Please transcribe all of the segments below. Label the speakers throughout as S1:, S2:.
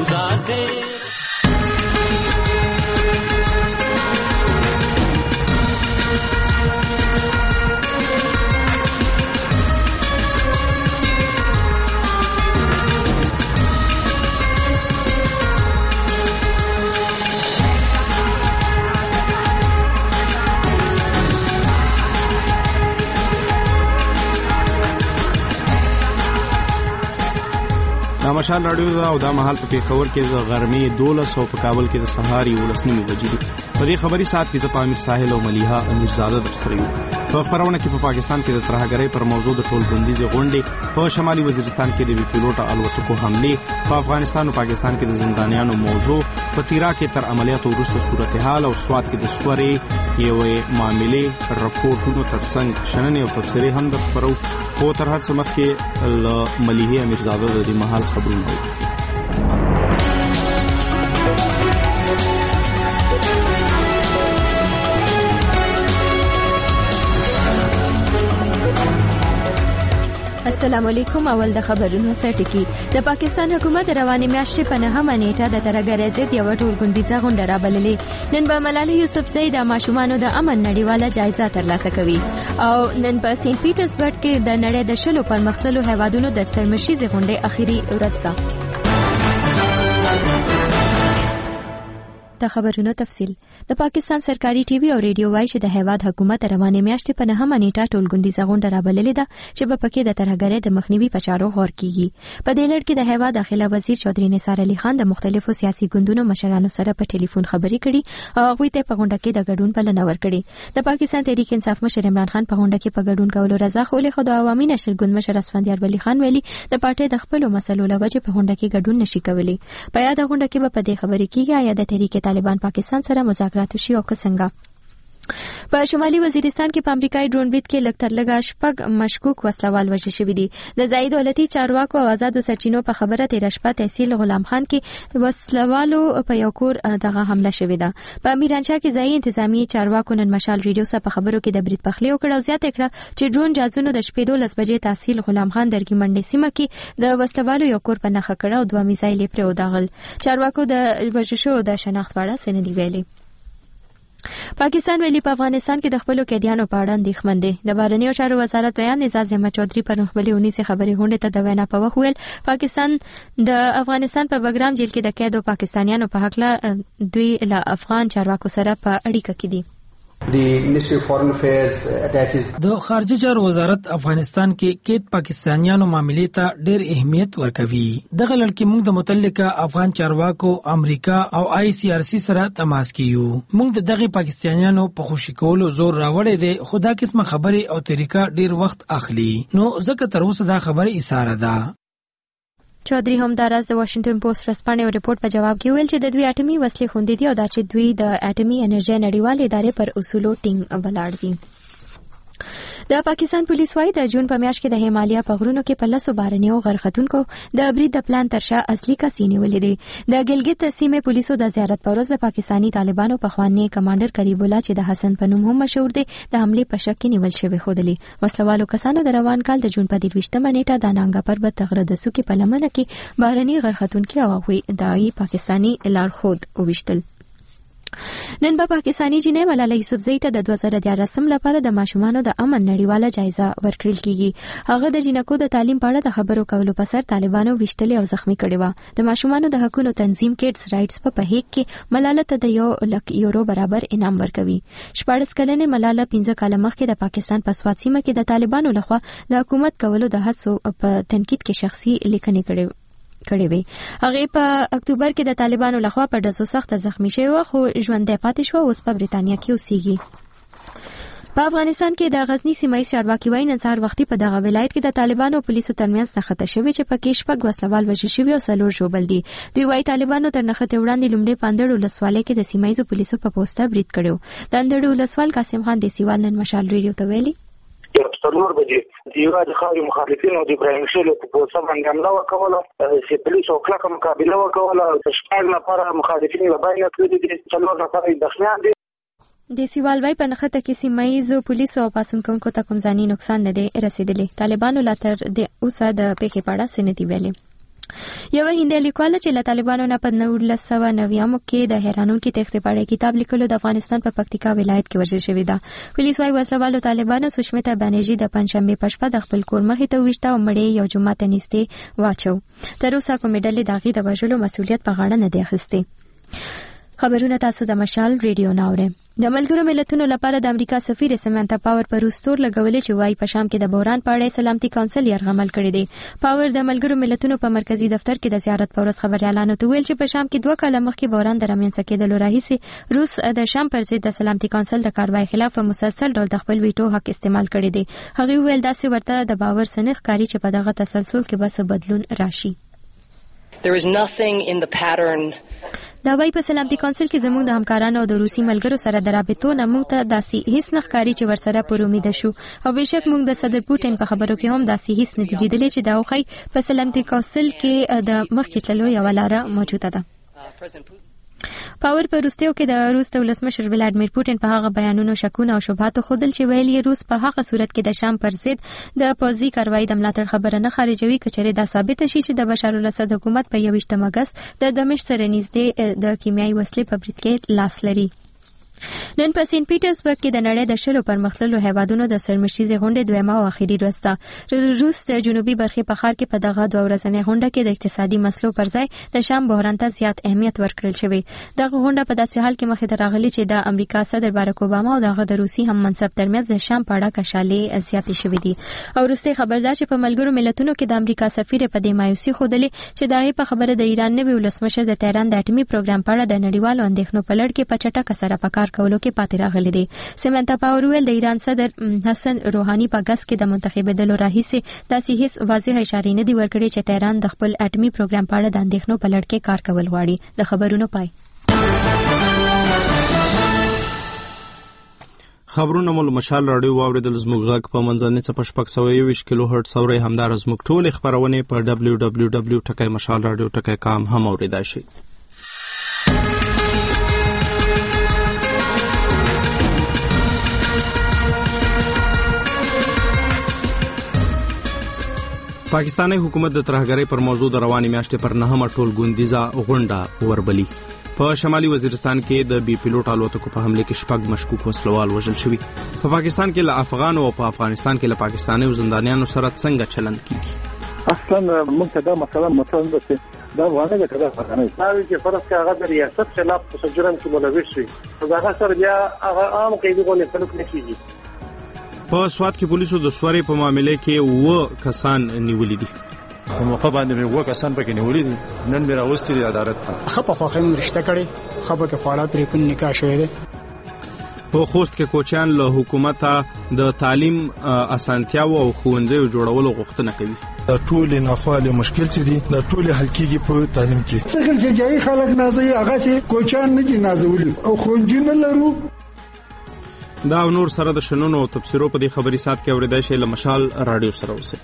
S1: گلزار دے.
S2: مشال رادیو او دا مهال په پیښور کې د غرمې 12 او په کابل کې د سهار 11 بجې دي. په دې خبري سات کې ز پامیر ساحل او ملیحه امیرزاده در سره یو. په خبرونه کې په پاکستان کې د ترهګرۍ پر موضوع د ټولبندیزي غونډې، په شمالي وزیرستان کې د پیلوټ الوتکو حمله، په افغانستان او پاکستان کې د زندانیانو موضوع، په تیرا کې تر عملیاتو وروسته صورتحال او سواد کې د سوري یوې معاملې راپورټونو ترڅنګ شننې او تفسیري هم د خبرو په تر هر څه مخکې ل ملیحه امیرزاده د دې محل خبرونه.
S3: السلام علیکم. اول د خبرونو سرټکی. د پاکستان حکومت روانې میاشتې په 9 نیټه د ترهګرۍ ضد یو ټولګوندیزه غونډه رابللې. نن به ملالۍ یوسفزۍ د ماشومانو د امن نړیواله جایزه ترلاسه کوي او نن په سینټ پیټرزبرګ کې د نړۍ د 10 پرمختللو هیوادونو د سرمشیزې غونډې اخیری ورځ ده. د خبرونو تفصیل. د پاکستان سرکاري ټي وي او ریډیو وايي چې د هیواد حکومت روانې میاشتې په 9 نیټه ټولګوندیزه غونډه رابللې ده چې په پکې د ترهګرۍ د مخنیوي په چارو غور کیږي. په دې لړ کې د هیواد داخله وزیر چودري نثار علي خان د مختلفو سیاسي ګوندونو مشرانو سره په ټلیفون خبرې کړي او هغوی ته په غونډه کې د ګډون بلنه ورکړي. د پاکستان تحریک انصاف مشر عمران خان په غونډه کې په ګډون کولو رضا خولي خو د عوامي نشر ګوند مشر اسفندیار ولی خان ویلي د پارټۍ د خپل مسلو لوجه په غونډه کې ګډون نشي کولی. په یاد غونډه کې په دې خبرې کیږي آیا د تحریک طالبان پاکستان سره مذاکرات شي او څنګه. په شمالي وزیرستان کې په امریکایي ډرون برید کې لږ تر لږه 6 مشکوک وسلوال وژل شوي دي. د ځایي دولتي چارواکو او آزادو سرچینو په خبره تیر شپه تحصیل غلام خان کې وسلوالو په یو کور دغه حمله شوې ده. په میرانشاه کې ځایي انتظامی چارواکو نن مشال ریډیو سره په خبرو کې د برید پخلی وکړ او زیاته کړه چې ډرون جازونو د شپې 12 بجې تحصیل غلام خان درګي منډي سیمه کې د وسلوالو یو کور په نخښه کړه او 2 میزایل پرې وداغل. چارواکو د وژشو د شناخت وړه سندې ویلي. پاکستان ویلي په افغانستان کې د خپلو قیدیانو په اړه اندېښمن دی. د بهرنیو چارو وزارت بیان نزاز احمد چودري پر خپلې اونیزه خبرې غونډې ته د وینا په وخت ویل پاکستان د افغانستان په بګرام جیل کې د قیدو پاکستانیانو په حق له دوی له افغان چارواکو سره په اړیکه کې دي.
S4: د خارجه چارو وزارت افغانستان کې قید پاکستانیانو معاملې ته ډېر اهمیت ورکوي. دغه لړ کې موږ د متعلقه افغان چارواکو امریکا او ICRC سره تماس کیو. موږ د دغه پاکستانیانو په خوشی کولو زور راوړی دی خو دا قسمه خبرې او طریقه ډېر وخت اخلي نو ځکه تر اوسه دا خبره ایثاره ده.
S3: چودري همداراز د واشنگټن پوسټ رسپانې او ریپورت په جواب کې ویل چې د دوی اټومي وسلې خوندې دي او دا چې دوی د اټومي انرژي نړیوالې ادارې پر اصولو ټینګ ولاړ دي. د پاکستان پولیس وايي د جون په میاشت کې د هیمالیا په غرونو کې په 10 بارنیو غرختونکو د برید د پلان ترشا اصلي کسینې ولیدې. د ګلګت سیمې پولیسو د زیارت پر ورځ د پاکستانی طالبانو په خوانی کمانډر کریب الله چې د حسن په نوم هم مشهور دی د حمله په شک کې نیول شوی خودلی. وسلوالو کسانو د روان کال د جون په 23 نیټه د نانګا پربت تغره د سوکي په لمنه کې بارني غرختونکو او هغوی دای پاکستانی لارښود وویشتل. نن په پاکستانی جنې ملالۍ یوسفزۍ ته د 2014 لپاره د ماشومانو د امن نړیواله جایزه ورکړل کیږي. هغه د جنکو د تعلیم په اړه د خبرو کولو په سر طالبانو وشتلې او زخمی کړي و. د ماشومانو د حقوقو تنظیم کډز رائټس په هیګ کې ملاله ته د 1 لک یورو برابر انعام ورکوي. 14 کلنې ملاله 15 کال مخکې د پاکستان په سوات سیمه کې د طالبانو لخوا د حکومت کولو د هڅو په تنقید کې شخصي لیکنې کړي وي. هغه په اکتوبر کې د طالبانو لخوا په ډزو سخت زخمی شوی خو ژوندۍ پاتې شو او اوس په بریتانیا کې اوسېږي. په افغانستان کې د غزنی سیمه چارواکي وايي نن سهار وختي په دغه ولایت کې د طالبانو او پولیسو ترمنځ نښته شوې چې پکې شپږ وسلوال وژل شوي او 4 ژوبل دي. دوی وايي طالبانو تر نښتې وړاندې لومړی پاندړ ولسوالۍ کې د سیمایي پولیسو په پوسټه برید کړو. د اندړ ولسوال قاسم خان دیسیوال نن مشال ریډیو ته ویلي
S5: څلور بجې دیوا د خاري مخالفینو د ابراهیم شیل په پوسټ باندې حمله وکوله چې پولیسو کلکه مقابله وکوله. شپږ نفر مخالفین له باندې کړي دي، څلور نفر دښمنان دي.
S3: د سیوال وای په نخته کې سیمایي پولیسو او پاسونکو ته کوم ځاني نقصان نه دی رسیدلی. طالبانو لا تر د اوسه د پیښې په اړه سندې ویلي. یو هندي لیکوال چې له طالبانو نه په 1990 کې د حیرانونکو تخته پاړې کتاب لیکلو د افغانستان په پکتیکا ولایت کې وژل شوی دی. پولیس وايي وسوالو طالبانو سشمیتا بنرژي د پنځشنبه پښپا د خپل کور مخې ته وشته او مړې یو جمعه ته نيسته واچو. تر اوسه کومې ډلې دغه د وژلو مسؤلیت په غاړه نه دی اخیستی. خبرونه تاسو د مشال ریډیو ناوړه. د ملګرو ملتونو لپاره د امریکا سفیر سمانتا پاور پر روستور لګولې چې وايي په شام کې د بحران په اړه سلامتي کونسل یرغمل کړی دی. پاور د ملګرو ملتونو په مرکزی دفتر کې د زیارت پر ورځ خبريالانو ته ویل چې په شام کې 2 کاله مخکې بحران د رامنځته کېدلو راهیسې روس د شام پر ضد د سلامتي کونسل د کاروای خلاف په مسلسل ډول د خپل ویټو حق استعمال کړی دی. هغه ویل داسې ورته د باور سنخ کاری چې په دغه تسلسل کې بس بدلون راشي.
S1: There is nothing in the pattern.
S3: دا وايي په سلامتي کونسل کې زموږ د همکارانو او د روسي ملګرو سره د رابطو نه موږ ته داسې هیڅ نخکاری چې ورسره پر امید شو او بهشک موږ د صدر پوتین په خبرو کې هم داسې هیڅ نه لیدلې چې دا وخی په سلامتي کونسل کې د مخکې تلو یو لاره موجوده ده. پاور په روسیو کې د روس د ولسمشر ولادیمیر پوتین په هغه بیانونو شکونه او شبهات خودل چې ویلي روس په هغه صورت کې د شام پر ضد د پوځي کاروایی د ملاتړ خبره نه خارجوي کچره دا ثابت شي چې د بشار الاسد حکومت په 28 اگست د دمشق سره نږدې د کیمیاوي وسلې په برید کې لاس لري. نن په سینټ پیټرزبرګ کې د نړۍ د شلو پرمختللو هیوادونو د سرمشتيزي غونډې دویمه او اخیری ورځ ده. روس د جنوبي برخې په ښار کې په دغه 2 ورځنۍ غونډه کې د اقتصادي مسلو پر ځای د شام بحران ته زیات اهمیت ورکړل شوی. دغه غونډه په داسې حال کې مخې ته راغلي چې د امریکا صدر باراک اوباما او دغه د روسي هم منصب ترمنځ د شام په اړه کشالې زیاتې شوې دي. او روسي خبردار چې په ملګرو ملتونو کې د امریکا سفیر په دې مایوسي خودلې چې دغه په خبره د ایران نوي ولسمشر د تهران د اټومي پروګرام په اړه د نړیوالو اندېښنو په لړ کې په چټکه سره په کار کولو کې پاتې راغلي دي. سمانتا پاور ویل د ایران صدر حسن روحاني په اگست کې د منتخبېدلو راهیسې داسې هیڅ واضح اشاره نه دی ورکړې چې تهران د خپل اټومي پروګرام په اړه د اندېښنو په لړ کې کار کول غواړي. د خبرونو پای
S2: خبرونه مول مشال رادیو واوریدل زموږ غږ په منځنۍ صفحه 621 کیلو هرتز اوري همدار زموږ ټول خبرونه په www.mashalradio.com هم اوریدای شي. پاکستاني حکومت د ترهګرۍ پر موضوع د رواني میاشتې پر 9مه ټولګوندیزه غونډه وربلي. په شمالي وزیرستان کې د بي پيلوټ الوتکو په حمله کې شپږ مشکوک وسلوال وژل شوي. په پاکستان کې له افغان او په افغانستان کې له پاکستاني زندانیانو سره څنګه چلند کیږي؟
S5: اصلا موږ ته دا مسله مطرح ده چې دا وانه ده کله فرانه دا چې فرض کې هغه د ریاست خلاف تسجلن کې ملوث شي دا سره بیا هغه عام قیدی غونې سلوک نه کیږي.
S2: په سواد کې پولیسو د سوري په معاملې کې 2 کسان نیولې دي.
S6: په موقع باندې 2 کسان پکې نیولې دي. نن مې راوستي دي عدالت ته.
S7: خپه خوخم رشتہ کړي خپه کې فعالیت لري کو نکاح شوې ده.
S2: په خوست کې کوچیان له حکومت د تعلیم اسانتیاو او ښوونځیو جوړولو غوښتنه کوي.
S8: د ټول ناخواله مشکل چې دي د ټول حل کېږي په تعلیم کې.
S9: څنګه چې جاي خلک نازي هغه چې کوچیان نه دي نازول او خونجین لرو.
S2: دا نور سره د شنونو او تفسیرو په دې خبري سات کې اوریدای شي له مشال رادیو سره اوسه.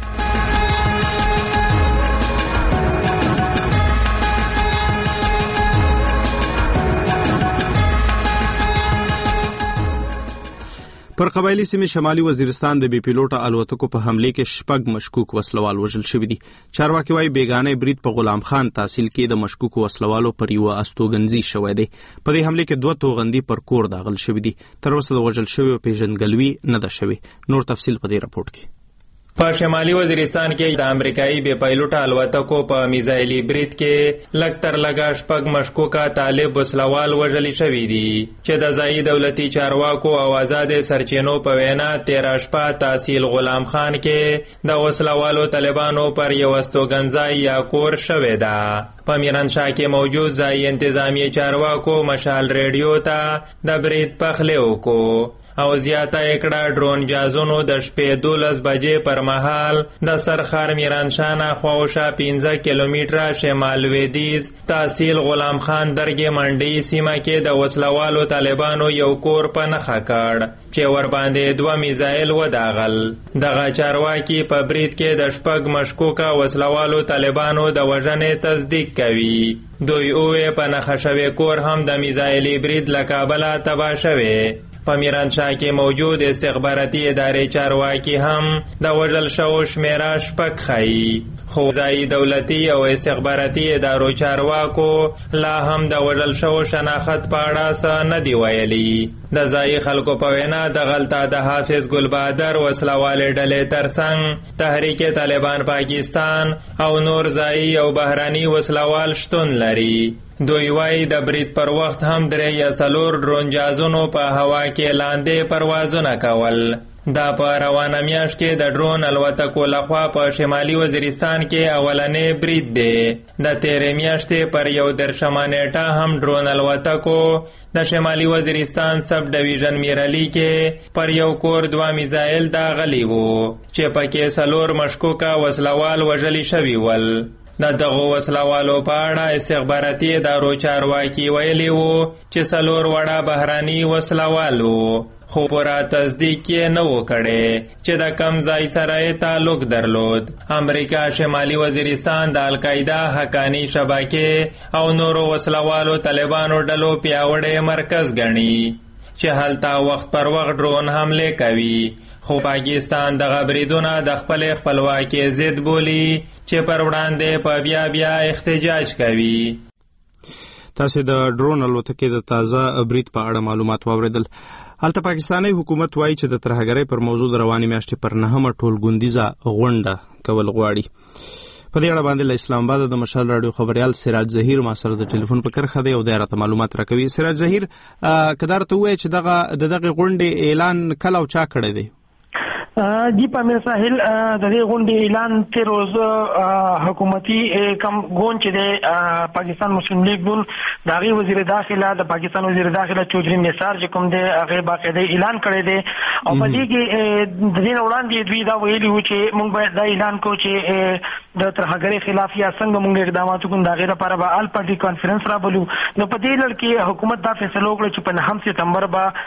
S2: پر قبایلی سیمې شمالي وزیرستان د بي پيلوټ الوتکو په حمله کې شپږ مشکوک وسلوال وژل شوي دي. چارواکي وايي بیگانه برید په غلام خان تحصیل کې د مشکوک وسلوالو پر یو استوګنځي شوی دی. په دې حمله کې 2 توغندي پر کور داخل شوي دي. تر اوسه د وژل شوی پیژندګلوي نه ده شوی. نور تفصیل په دې راپورټ کې.
S10: په شمالي وزیرستان کې د امریکایي بي پایلوټ الوتکو په میزایلي برید کې لږ تر لږه شپږ مشکوکه طالب وسلوال وژل شوي دي چې د ځایي دولتي چارواکو او آزاد سرچینو په وینا 13 شپه تحصیل غلام خان کې د وسلوالو طالبانو پر یو استوګنځای یا کور شوی ده. په میرانشاه کې موجود ځایي انتظامی چارواکو مشال ریډیو ته د برید پخلی وکړو او زیاته کړه ډرون جازونو د شپې 12 بجې پر مهال د سرخار میرانشاه نه خواوشا 15 کیلومتره شمال لویدیځ تحصیل غلام خان درګې منډي سیمه کې د وسلوالو طالبانو یو کور په نښه کړ چې ور باندې 2 میزایل وداغل. دغه چارواکي په برید کې د شپږ مشکوکه وسلوالو طالبانو د وژنې تصدیق کوي. دوی اوه په نښه شوی کور هم د میزایلي برید له کابله تباه شوی. په میرانشاه کې موجود استخباراتي ادارې چارواکي هم د وژل شوو شمیره شپږ ښیي. خو ځایي دولتي او استخباراتي ادارو چارواکو لا هم د وژل شوو شناخت په اړه څه نه دي ویلي. د ځایي خلکو په وینا دغلته د حافظ ګل بهادر وسلوالې ډلې ترڅنګ تحریک طالبان پاکستان او نور ځایي او بهراني وسلوال شتون لري. دوی وایي د برید پر وخت هم 3 یا 4 ډرون جهازونو په هوا کې لاندې پروازونه کول. دا په روانه میاشت کې د ډرون الوتکو لخوا په شمالي وزیرستان کې اولنې برید دی. د تیرې میاشتې پر 11 نیټه هم ډرون الوتکو د شمالي وزیرستان سب ډیویژن میرعلی کې پر یو کور 2 میزایل داغلي وو چې پکې 4 مشکوکه وسلوال وژلي شوي ول. د دغو وسلوالو په اړه استخباراتي ادارو چارواکي ویلي وو چې 4 وړه بهراني وسلوال وو، خو پوره تصدیق یې نه و کړی چې د کم ځای سره یې تعلق درلود. امریکا شمالي وزیرستان د القاعده حقانی شبکې او نورو وسلوالو طالبانو ډلو پیاوړی مرکز ګڼي چې هلته وخت پر وخت ډرون حمله کوي. خو پاکستان دغه بریدونه د خپل خپلواکۍ ضد بولي چې پر وړاندې په بیا احتجاج کوي.
S2: تاسو د ډرون الوتکې د تازه برید په اړه معلومات واوریدل. هلته پاکستاني حکومت وایي چې د ترهګرۍ پر موضوع د روانې میاشتې پر 9مه ټولګوندیزه غونډه کول غواړي. په دې اړه باندې له اسلام آباد د مشال رادیو خبريال سراج ظهیر ما سره د ټلیفون په کرخه دی او د راته معلومات راکوي. سراج ظهیر، کدار ته وایي چې دغه غونډې اعلان کله او چا کړی دی؟
S11: جی پامیر ساحل د دې غونډې اعلان تیر روز حکومتي کم ګوند چې د پاکستان مسلم لیگ ګوند د هغې وزیر داخله د پاکستان وزیر داخله چودھری نثار چې کوم دی هغې باقاعده اعلان کړی دی او په دې کې د دې نه وړاندې دوی دا ویلي وو چې موږ باید دا اعلان کړو چې د ترهګرۍ خلاف یا څنګه موږ اقدامات وکړو. د هغې لپاره به آل پارټي کانفرنس رابلو. نو په دې لړ کې حکومت دا فیصله وکړه چې په 9 سپتمبر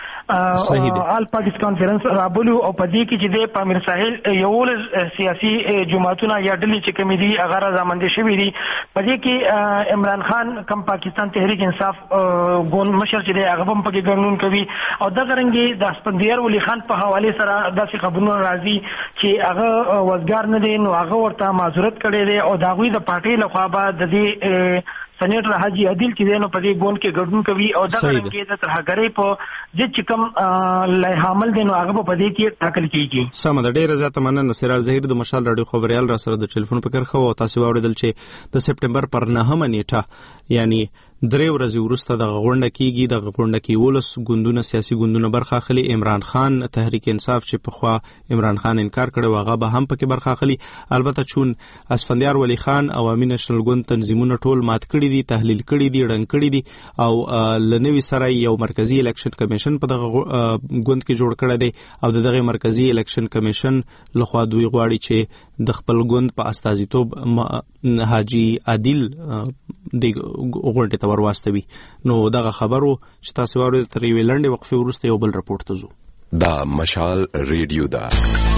S11: به آل پارټي کانفرنس رابلو او په دې کې چې د پامیر ساحل 11 سیاسي جماعتونه یا ډلې چې کومې دي هغه رضامندې شوي دي. په دې کې عمران خان کم پاکستان تحریک انصاف ګوند مشر چې دی هغه هم پکې ګډون کوي او دغه رنګې د اسپندیار ولی خان په حوالې سره داسې خبرونه راځي چې هغه وزګار نه دی نو هغه ورته معذرت کړی دی او د هغوی د پارټۍ لخوا به د دې سېنیټر حاجي عادل چې دی نو په دې ګوند کې ګډون کوي او دغه رنګې د ترهګرۍ په ضد چې کوم لایحه عمل دی نو هغه په دې کې ټاکل کېږي.
S2: سمه ده، ډېره زیاته مننه. سراج ظهیر د مشال رادیو خبريال را سره د ټلیفون په کرخه او تاسو واوریدل چې د سپټمبر پر 9مه نیټه یعنی 3 ورځې وروسته دغه غونډه کېږي. دغه غونډه کې 11 ګوندونه سیاسي ګوندونه برخه اخلي. عمران خان تحریک انصاف چې پخوا عمران خان انکار کړی هغه به هم پکې برخه اخلي. البته چون اسفندیار ولی خان عوامي نېشنل ګوند تنظیمونه ټول مات کړي دي، تحلیل کړي دي، ړنګ کړي دي او لنوي سره یو مرکزی الیکشن کمیشن په دغه ګوند کې جوړ کړی دی او دغه مرکزی الیکشن کمیشن لخوا دوی غواړي چې د خپل ګوند په استازیتوب حاجی عادل د غونډې ته ورواستوي. نو دغه خبرو چې تاسو واورئ تر یوې لنډې وقفې وروسته یو بل رپورټ ته ځو.
S12: دا مشال ریډیو ده.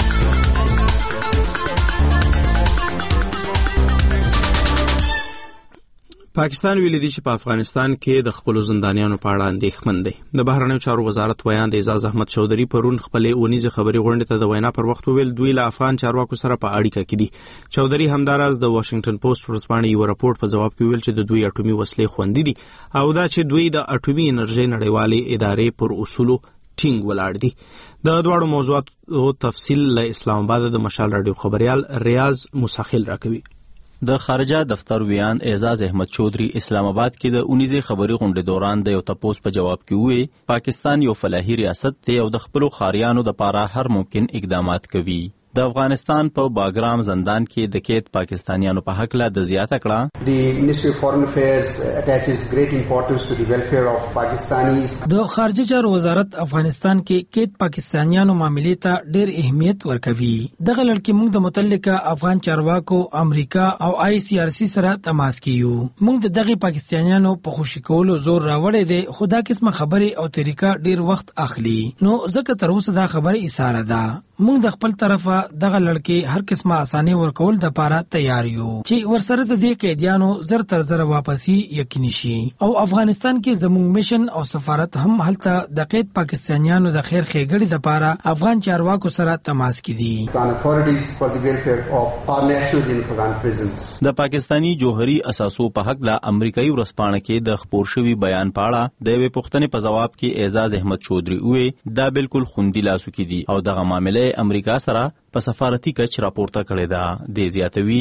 S2: پاکستان ویلي دی چې په افغانستان کې د خپل زندانیانو په اړه اندېښمن دی. د بهرنیو چارو وزارت ویان د اعزاز احمد چودھری پرون خپل اونیزه خبري غونډې ته د وینا پر وخت ویل دوی له افغان چارواکو سره په اړیکه کې دي. چودھری همداراز د واشنگټن پوسټ ورځپاڼې یو راپورټ په جواب کې ویل چې د دوی اټومي وسلې خوندي دي او دا چې دوی د اټومي انرژي نړیوالې ادارې پر اصولو ټینګ ولاړ دي. د دواړو موضوعاتو تفصیل له اسلام آباد د مشال رادیو خبريال ریاض مساخل راکوي.
S13: د خارجه دفتر ویان اعزاز احمد چودھری اسلام آباد کې د اونیزه خبري غونډې دوران د یو تپوس په جواب کې وی پاکستان یو فلاحي ریاست دی او د خپل خاریانو د پاره هر ممکن اقدامات کوي. د افغانستان په باګرام زندان کې د کېد پاکستانیانو په حق له د زیاته کړه
S14: The Ministry of Foreign Affairs attaches great importance to the welfare of Pakistanis.
S4: د خارجه چارو وزارت افغانستان کې کېد پاکستانیانو معاملې ته ډېر اهمیت ورکوي. دغه لړ کې موږ د متعلقه افغان چارواکو امریکا او ICRC سره تماس کیو. موږ د دغه پاکستانیانو په خوشی کولو زور راوړی دی خو دا قسمه خبرې او طریقه ډېر وخت اخلي. نو ځکه تر اوسه دا خبره ایثاره ده. موږ د خپل طرفه دغه لړکې هر قسمه اساني ورکول د پاره تیار یو چې ورسره د دې قیدیانو زر تر زر واپسی یقیني شي او افغانستان کې زموږ میشن او سفارت هم هلته د قید پاکستانیانو د خیر ښېګړې د پاره افغان چارواکو سره تماس کې دي.
S13: د پاکستانی جوهری اساسو په حق لا امریکایي ورسپانه کې د خبر شوی بیان پاړه د یوې پوښتنې په جواب کې اعزاز احمد چودري وې دا بالکل خوندي لاسو کې دي او دغه معاملې امریکا سره په سفارتي کچ راپورته کړی دا د زیاتوي.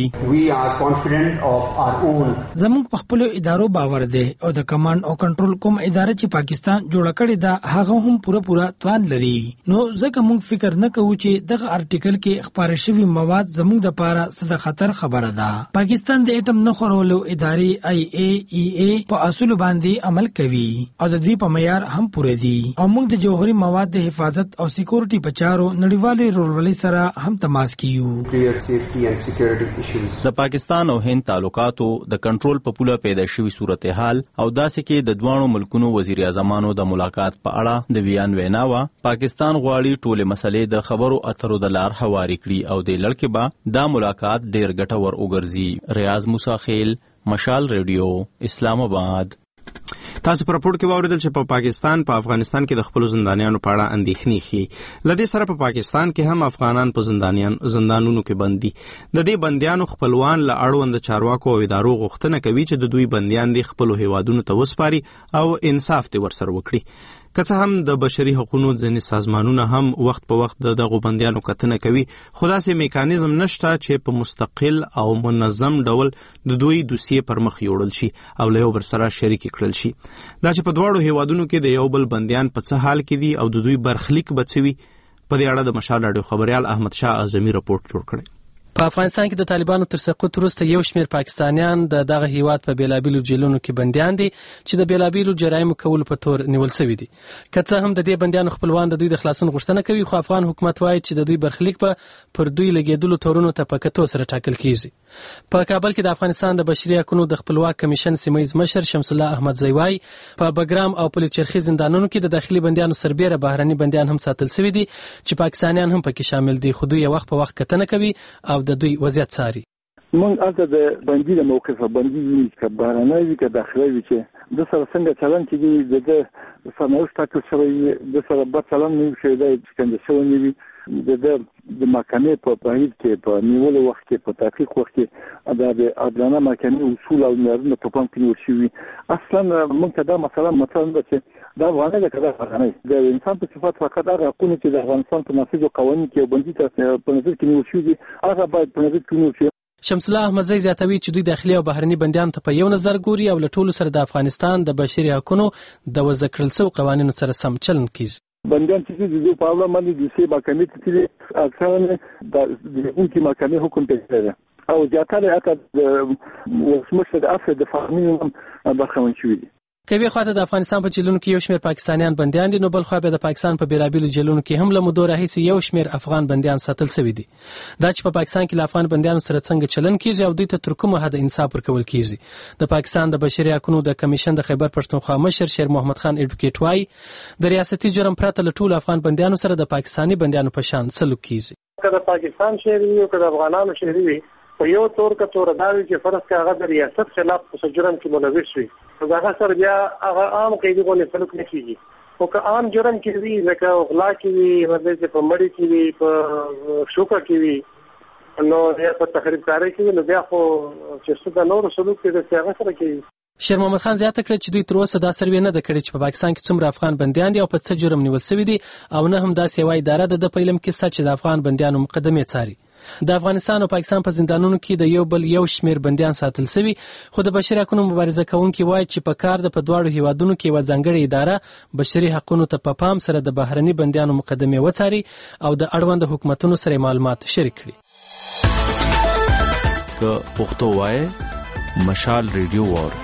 S4: زموږ په خپل ادارو باور دی او د کمانډ او کنټرول کوم اداره چې پاکستان جوړ کړی دا هغه هم پوره توان لري نو ځکه موږ فکر نه کوو چې دغه ارټیکل کې خبره شوی مواد زموږ د پاره صد خطر خبره ده. پاکستان د اټم نه خورولو ادارې IAEA په اصول باندې عمل کوي او د دې په معیار هم پوره دي او موږ د جوهري مواد د حفاظت او سکیورټي په چارو نړیوالې رولولۍ سره هم تماس کیو.
S13: د پاکستان او هند تعلقاتو د کنټرول په پوله پیدا شوی صورتحال او داسې کې د دوانو ملکونو وزیر اعظمانو د ملاقات په اړه د ویان ویناوه پاکستان غواړي ټول مسلې د خبرو اترو د لار هواري کړي او د لړکې با دا ملاقات ډیر ګټور وګرځي. ریاض موسی خیل، مشال ریډیو، اسلام آباد.
S2: تاسو په راپور کې واوریدل چې په پاکستان په افغانستان کې د خپل زندانیانو په اړه اندېښنې ښيي. لدې سره په پاکستان کې هم افغانان په زندانونو کې بندي. د دې بنديانو خپلوان له اړوند چارواکو او ادارو غوښتنه کوي چې د دوی بنديان دي خپل هیوادونو ته وسپاري او انصاف دې ورسره وکړي. که څه هم د بشري حقوقو ځینې سازمانونه هم وخت په وخت دغه بنديانو کتنه کوي خو داسې میکانیزم نشته چې په مستقل او منظم ډول د دوی دوسیې پر مخ یوړل شي او له یو بل سره شریک کړل شي. دا چې په دواړو هیوادونو کې د یو بل بنديان په څه حال کې دي او د دوی برخلیک بچوي په دې اړه د مشال راډیو خبريال احمد شاه اعظمي راپورټ جوړ کړی.
S15: په افغانستان کې د طالبانو تر سقوط وروسته یو شمېر پاکستانیان دغه هیواد په بیلابیلو جیلونو کې بندیان دي چې د بیلابیلو جرایمو کولو په تور نیول شوي دي. که څه هم د دې بندیانو خپلوان د دوی د خلاصون غوښتنه کوي خو افغان حکومت وایي چې د دوی برخلیک پر دوی لګېدلو تورونو ته په کتو سره ټاکل کیږي. په کابل کې د افغانستان د بشري حقوقو د خپلواک کمیشن سیمه ییز مشر شمس الله احمد زیوای په بګرام او پلچرخي زندانونو کې د داخلي بندیانو سربېره بهرني بندیان هم ساتل شوي دي چې پاکستانیان هم پکې شامل دي خو دوی وخت په وخت کتنه کوي او د دوی وضعیت څاري.
S16: مونږ البته د بندي د موقف بندي چې بهرنی وي که داخلي وي چې د سره څنګه چلن کېږي د سرنوشت ټاکل شوی د سره بد چلن نه وي شوی دی څنګه شوی نه وي د محکمې په بهیر کې په نیولو وخت کې په تحقیق وخت کې د عادلانه محکمې اصول او معیارونه په پام کې نیول شوي. اصلا موږ ته دا مسله مطرح ده چې دا افغانۍ ده که دا افغانۍ د انسان په صفت فقط هغه حقونه چې د افغانستان په نافذو قوانینو کې بندي ته په نظر کې نیول شوي دي هغه باید په نظر کې نیول شي.
S15: شمس الله احمدزی زیاتوي چې دوی داخلي او بهرني بندیان ته په یو نظر ګوري او له ټولو سره د افغانستان د بشري حقوقو د وضع کړل شویو قوانینو سره سم چلند کیږي.
S16: بندیان چې د دوی په اړه باندې د سی محکمې ته اکثرا د انتي محکمې حکم ته او زیاتره اته د وسمشه د افغان د فهمي برخمن شوی دي.
S15: کوي خاطر د افغانستان په جیلونو کې یو شمېر پاکستانیان بندیان دي نو بل خو به د پاکستان په بیلابیلو جیلونو کې هم له مودو راهیسې یو شمېر افغان بندیان ساتل شوي دي. دا چې په پاکستان کې له افغان بندیانو سره څنګه چلن کیږي او دوی ته تر کومه حد انصاف ورکول کیږي. د پاکستان د بشري حقوقو د کمیشن د خیبر پښتونخوا مشر شیر محمد خان ایډوکیټ وایي د ریاستي جرم پرته له ټولو افغان بندیانو سره د پاکستاني بندیانو په شان سلوک کیږي.
S11: که د پاکستان شهري وي او که د افغانانو شهري وي په یو تور که تور داوي چې فرض که هغه د ریاست خلاف په جرم کې ملوث وي نو هغه سره بیا هغه عام قیدي غوندې سلوک نه کېږي. خو که عام جرم کې وي لکه غلا کې وي مطلب چې په مړي کې وي په شوکه کې وي نو یا په تخریب کاري کې وي نو بیا خو چې څه د نورو سلوک کې د هغه سره کوي.
S15: شیر محمد خان زیاته کړه چې دوی تر اوسه دا سروې نه ده کړې چې په پاکستان کې څومره افغان بندیان دي او په څه جرم نیول شوي دي او نه هم داسې یوه اداره ده د پیلم کې چې د افغان بندیانو مقدمې څاري. د افغانستان او پاکستان په زندانونو کې د یو بل یو شمېر بندیان ساتل شوي خو د بشري حقوقو مبارزه کوونکي وایي چې په کار د په دواړو هیوادونو کې یوه ځانګړې اداره بشري حقوقو ته په پام سره د بهرني بندیانو مقدمې وڅاري او د اړوند حکومتونو سره معلومات شریک کړي.
S13: که پښتو وایي مشال ریډیو وار.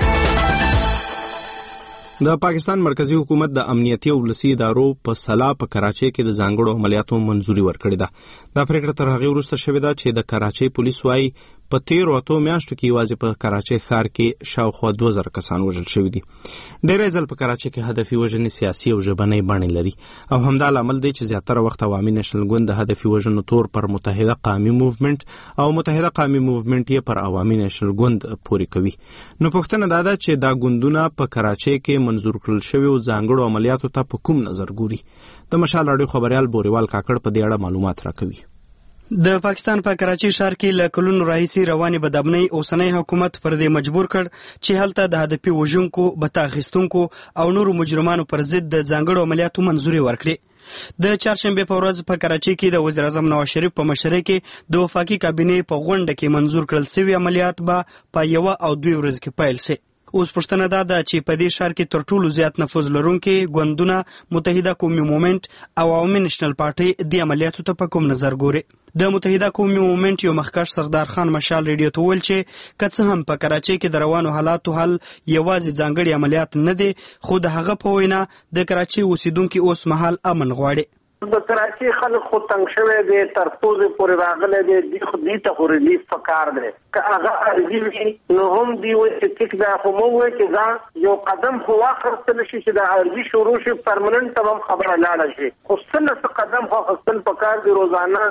S2: د پاکستان مرکزی حکومت د امنیتي او ولسي ادارو په سلا په کراچۍ کې د ځانګړو عملیاتو منځوري ورکړې ده. دا پریکړه تر هغه وروسته شوې ده چې د کراچۍ پولیس وايي په تیرو 8 میاشتو کې یوازې په کراچۍ ښار کې شاوخوا 2000 کسان وژل شوي دي. ډېری ځل په کراچۍ کې هدفي وژنې سیاسي او ژبنۍ بڼې لري او همدا لامل دی چې زیاتره وخت عوامي نېشنل ګوند د هدفي وژنو تور پر متحده قومي موومېنټ او متحده قومي موومېنټ یې پر عوامي نېشنل ګوند پورې کوي. نو پوښتنه دا ده چې دا ګوندونه په کراچۍ کې منظور کړل شوي او ځانګړو عملیاتو ته په کوم نظر ګوري. د مشال راډیو خبريال بوریوال کاکړ په دې اړه معلومات راکوي.
S17: د پاکستان په کراچۍ ښار کې له کلونو راهیسې روانې بدامنۍ اوسنی حکومت پر دې مجبور کړ چې هلته د هدفي وژونکو، بتا اخیستونکو او نورو مجرمانو پر ضد د ځانګړو عملیاتو منظوري ورکړي. د چهارشنبې په ورځ په کراچۍ کې د وزیر اعظم نواز شریف په مشرۍ کې د وفاقي کابینې په غونډه کې منظور کړل شوي عملیات به په 1 او 2 ورځې کې پیل شي. اوس پوښتنه دا ده چې په دې ښار کې تر ټولو زیات نفوذ لرونکي ګوندونه متحده قومي موومېنټ او عوامي نېشنل پارټي د عملیاتو ته په کوم نظر ګوري. د متحده قومي موومېنټ یو مخکښ سردار خان مشال ریډیو ته وویل چې که څه هم په کراچۍ کې د روانو حالاتو حل یوازې ځانګړي عملیات نه دي، خو د هغه په وینا د کراچۍ اوسیدونکي اوس مهال امن غواړي.
S18: د کراچۍ خلک خو تنګ شوی دی، تر پوزې پورې راغلی دی، دې ته خو ریلیف پکار دی. که هغه عرضي وي نو هم دوی وایي چې ټیک ده، خو موږ وایو چې دا یو قدم خو واخیستلی شي چې د عرضي شروع شي، پرمننټ ته هم خبره لاړه شي، خو څه قدم خو اخیستل پکار دی. روزانه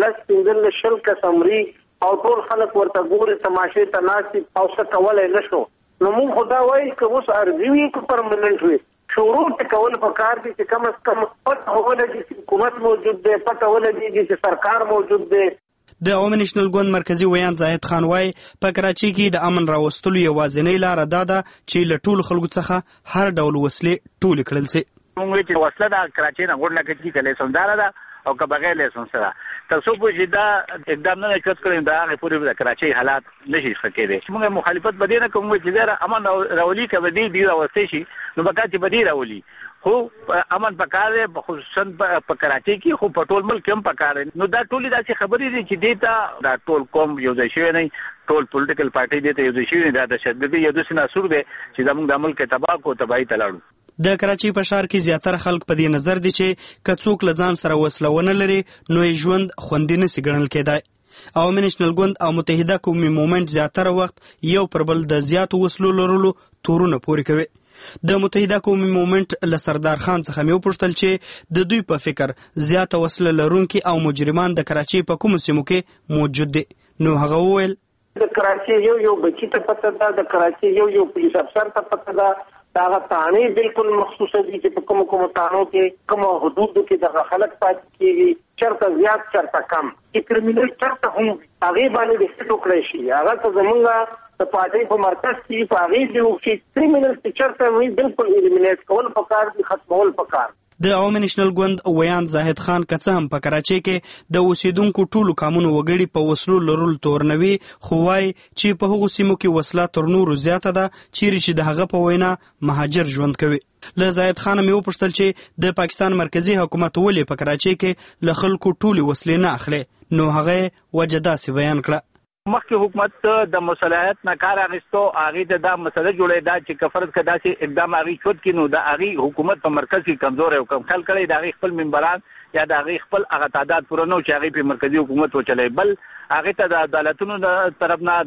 S18: 10-15 کسه مري او ټول خلک ورته ګوري، تماشې ته ناست دي او څه کولی نه شو. نو موږ خو دا وایو که اوس عرضي وي که پرمننټ وي، شروع ته کول پکار دي چې کم از کم پته ولګي چې حکومت موجود دی، پته ولګي چې سرکار موجود دی.
S17: د عوامي نېشنل ګوند مرکزی ویان زاهد خان وایي په کراچۍ کې د امن راوستلو یوازینۍ لاره دا ده چې له ټولو خلکو څخه هر ډول وسلې ټولې کړل شي.
S19: موږ وایو چې وسله د کراچۍ نه غوړ نه کېږي، که لیسنداره ده او که بغیر لیسنس ده. تر څو پورې دا اقدام نه کړی کړی دا هغې پورې د کراچۍ حالات نشي ښه کېدی. موږ مخالفت به دې نه کوو چې ډېره امن راولي، که به دې راوستی شي نو به کار چې به دې راولي، خو امن پکار دی خصوصا په کراچۍ کې، خو په ټول ملک هم پکار دی. نو دا ټولې داسې خبرې دي چې دې ته دا ټول قوم یو ځای شوی نه، ټول پولیټیکل پارټۍ دې ته یو ځای شوي نه. دا تشددي یو داسې ناسور دی چې زموږ د ملک تباه کو تباهي ته لاړو.
S17: د کراچۍ په ښار کې زیاتره خلک په دې نظر دي چې که څوک له ځان سره وسله ونه لري نو یې ژوند خوندي نشي ګڼل کېدای. عوامي نېشنل ګوند او متحده قومي موومېنټ زیاتره وخت یو پر بل د زیاتو وسلو لرلو تورونه پورې کوي. د متحده قومي موومېنټ له سردار خان څخه مې وپوښتل چې د دوی په فکر زیاته وسله لرونکي او مجرمان د کراچۍ په کومو سیمو کې موجود دي. نو هغه وویل
S18: د کراچۍ یو بچی ته پته ده، د کراچۍ یو پولیس افسر ته پته ده، دا تانې بالکل مخصوصه دي چې په کومو تانو کې کومو حدودو کې دغه خلک پاتې کېږي، چېرته زیات چېرته کم، چې کرمینل چېرته هم هغې باندې د هټ وکړی شي. هغه ته زمونږ د پارټۍ په مرکز کې په هغې دې وکړي کرمینل چې چېرته وي بالکل ایلیمینیټ کول پکار دي، ختمول پکار.
S17: د عوامي نېشنل ګوند ویان زاهد خان که څه هم په کراچۍ کې د اوسیدونکو ټولو کامونو وګړي په وسلو لرلو تورنوي، خو وایي چې په هغو سیمو کې وسله تر نورو زیاته ده چیرې چې د هغه په وینا مهاجر ژوند کوي. له زاهد خان مې وپوښتل چې د پاکستان مرکزی حکومت ولې په کراچۍ کې له خلکو ټولې وسلې نه اخلي. نو هغه وجه داسې بیان کړه.
S19: مخکې حکومت د مصالحت نه کار اخیستو، هغې ته دا مسله جوړېده چې که فرض که داسې اقدام هغې شود کړي نو د هغې حکومت په مرکز کې کمزوری او کم خل کړی، د هغې خپل ممبران یا د هغې خپل هغه تعداد پوره نه و چې هغې په مرکزي حکومت وچلوي، بل هغې ته د عدالتونو د طرف نه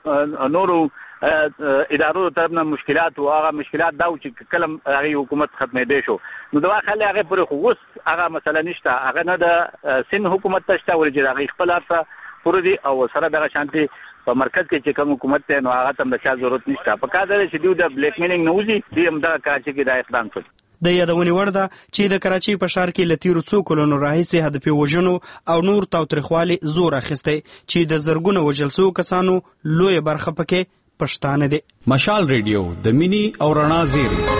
S19: د نورو ادارو طرف نه مشکلات و. هغه مشکلات دا و چې کله هغې حکومت ختمېدی شو نو د واخلې هغې پورې خو اوس هغه مسله نشته. هغه نه د سند حکومت ته شته ولې چې د هغې خپل هر پوره دي او سره دغه شانتي په مرکز کې چې کوم حکومت دی نو هغه ته د چا ضرورت نشته. په کار دی چې دوی د بلیک میلینګ نه وځي، دوی همدغه کراچۍ کې دا اقدام کړي.
S17: د یادونې وړ ده چې د کراچۍ په ښار کې له تیرو څو کلونو راهیسې هدفي وژنو او نور تاوتریخوالي زور اخیستی چې د زرګونه وژل شوو کسانو لویه برخه پکې پښتانه دي.
S20: مشال ریډیو د مینی او رڼا زیری.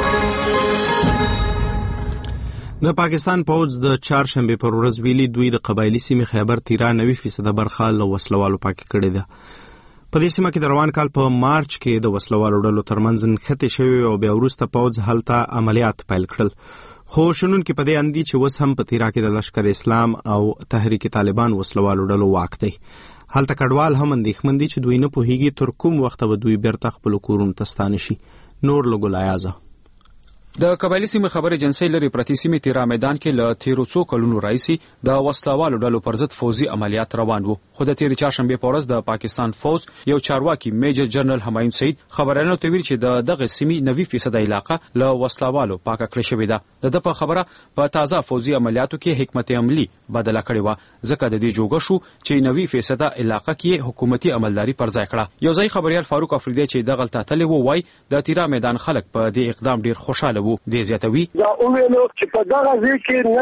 S2: د پاکستان پوځ د چهارشنبې پر ورځ ویلي دوی د قبایلي سیمې خیبر تیرا 90% برخه له وسلوالو پاکه کړې ده. په دې سیمه کې د روان کال په مارچ کې د وسلوالو ډلو ترمنځ نښتې شوې او بیا وروسته پوځ هلته عملیات پیل کړل. خو شنونکي په دې اندي چې اوس هم په تیرا کې د لشکر اسلام او تحریک طالبان وسلوالو ډلو واک دی. هلته کډوال هم اندېښمن دي چې دوی نه پوهیږي تر کوم وخته به دوی بیرته خپلو کورونو ته ستانه شي. نور له ګل ایازه.
S20: د قبایلی سیمې خبرې جنسي لري پرتی سیمې تیرا میدان کې له تیرو څو کلونو راځي د وسلوالو ډلو پر ضد فوزي عملیات روان وو. خو د تیر چهارشنبه په ورځ د پاکستان فوج یو چارواکي میجر جنرال همایون سعید خبرانو ته ویل چې دغه سیمې 90% علاقه له وسلوالو پاکه کړې شوې ده. د په خبره په تازه فوزي عملیاتو کې حکمت عملی بدله کړې و، ځکه د دې جوګه شو چې 90% علاقه کې حکومتي عملداري پر ځای کړه. یو ځای خبريال فاروق افریدی چې دغه تاتلې وو وای د تیرا میدان خلک په دې اقدام ډیر خوشاله وو. دې زیاتوي
S21: دا اومنو چې په دغه ځای کې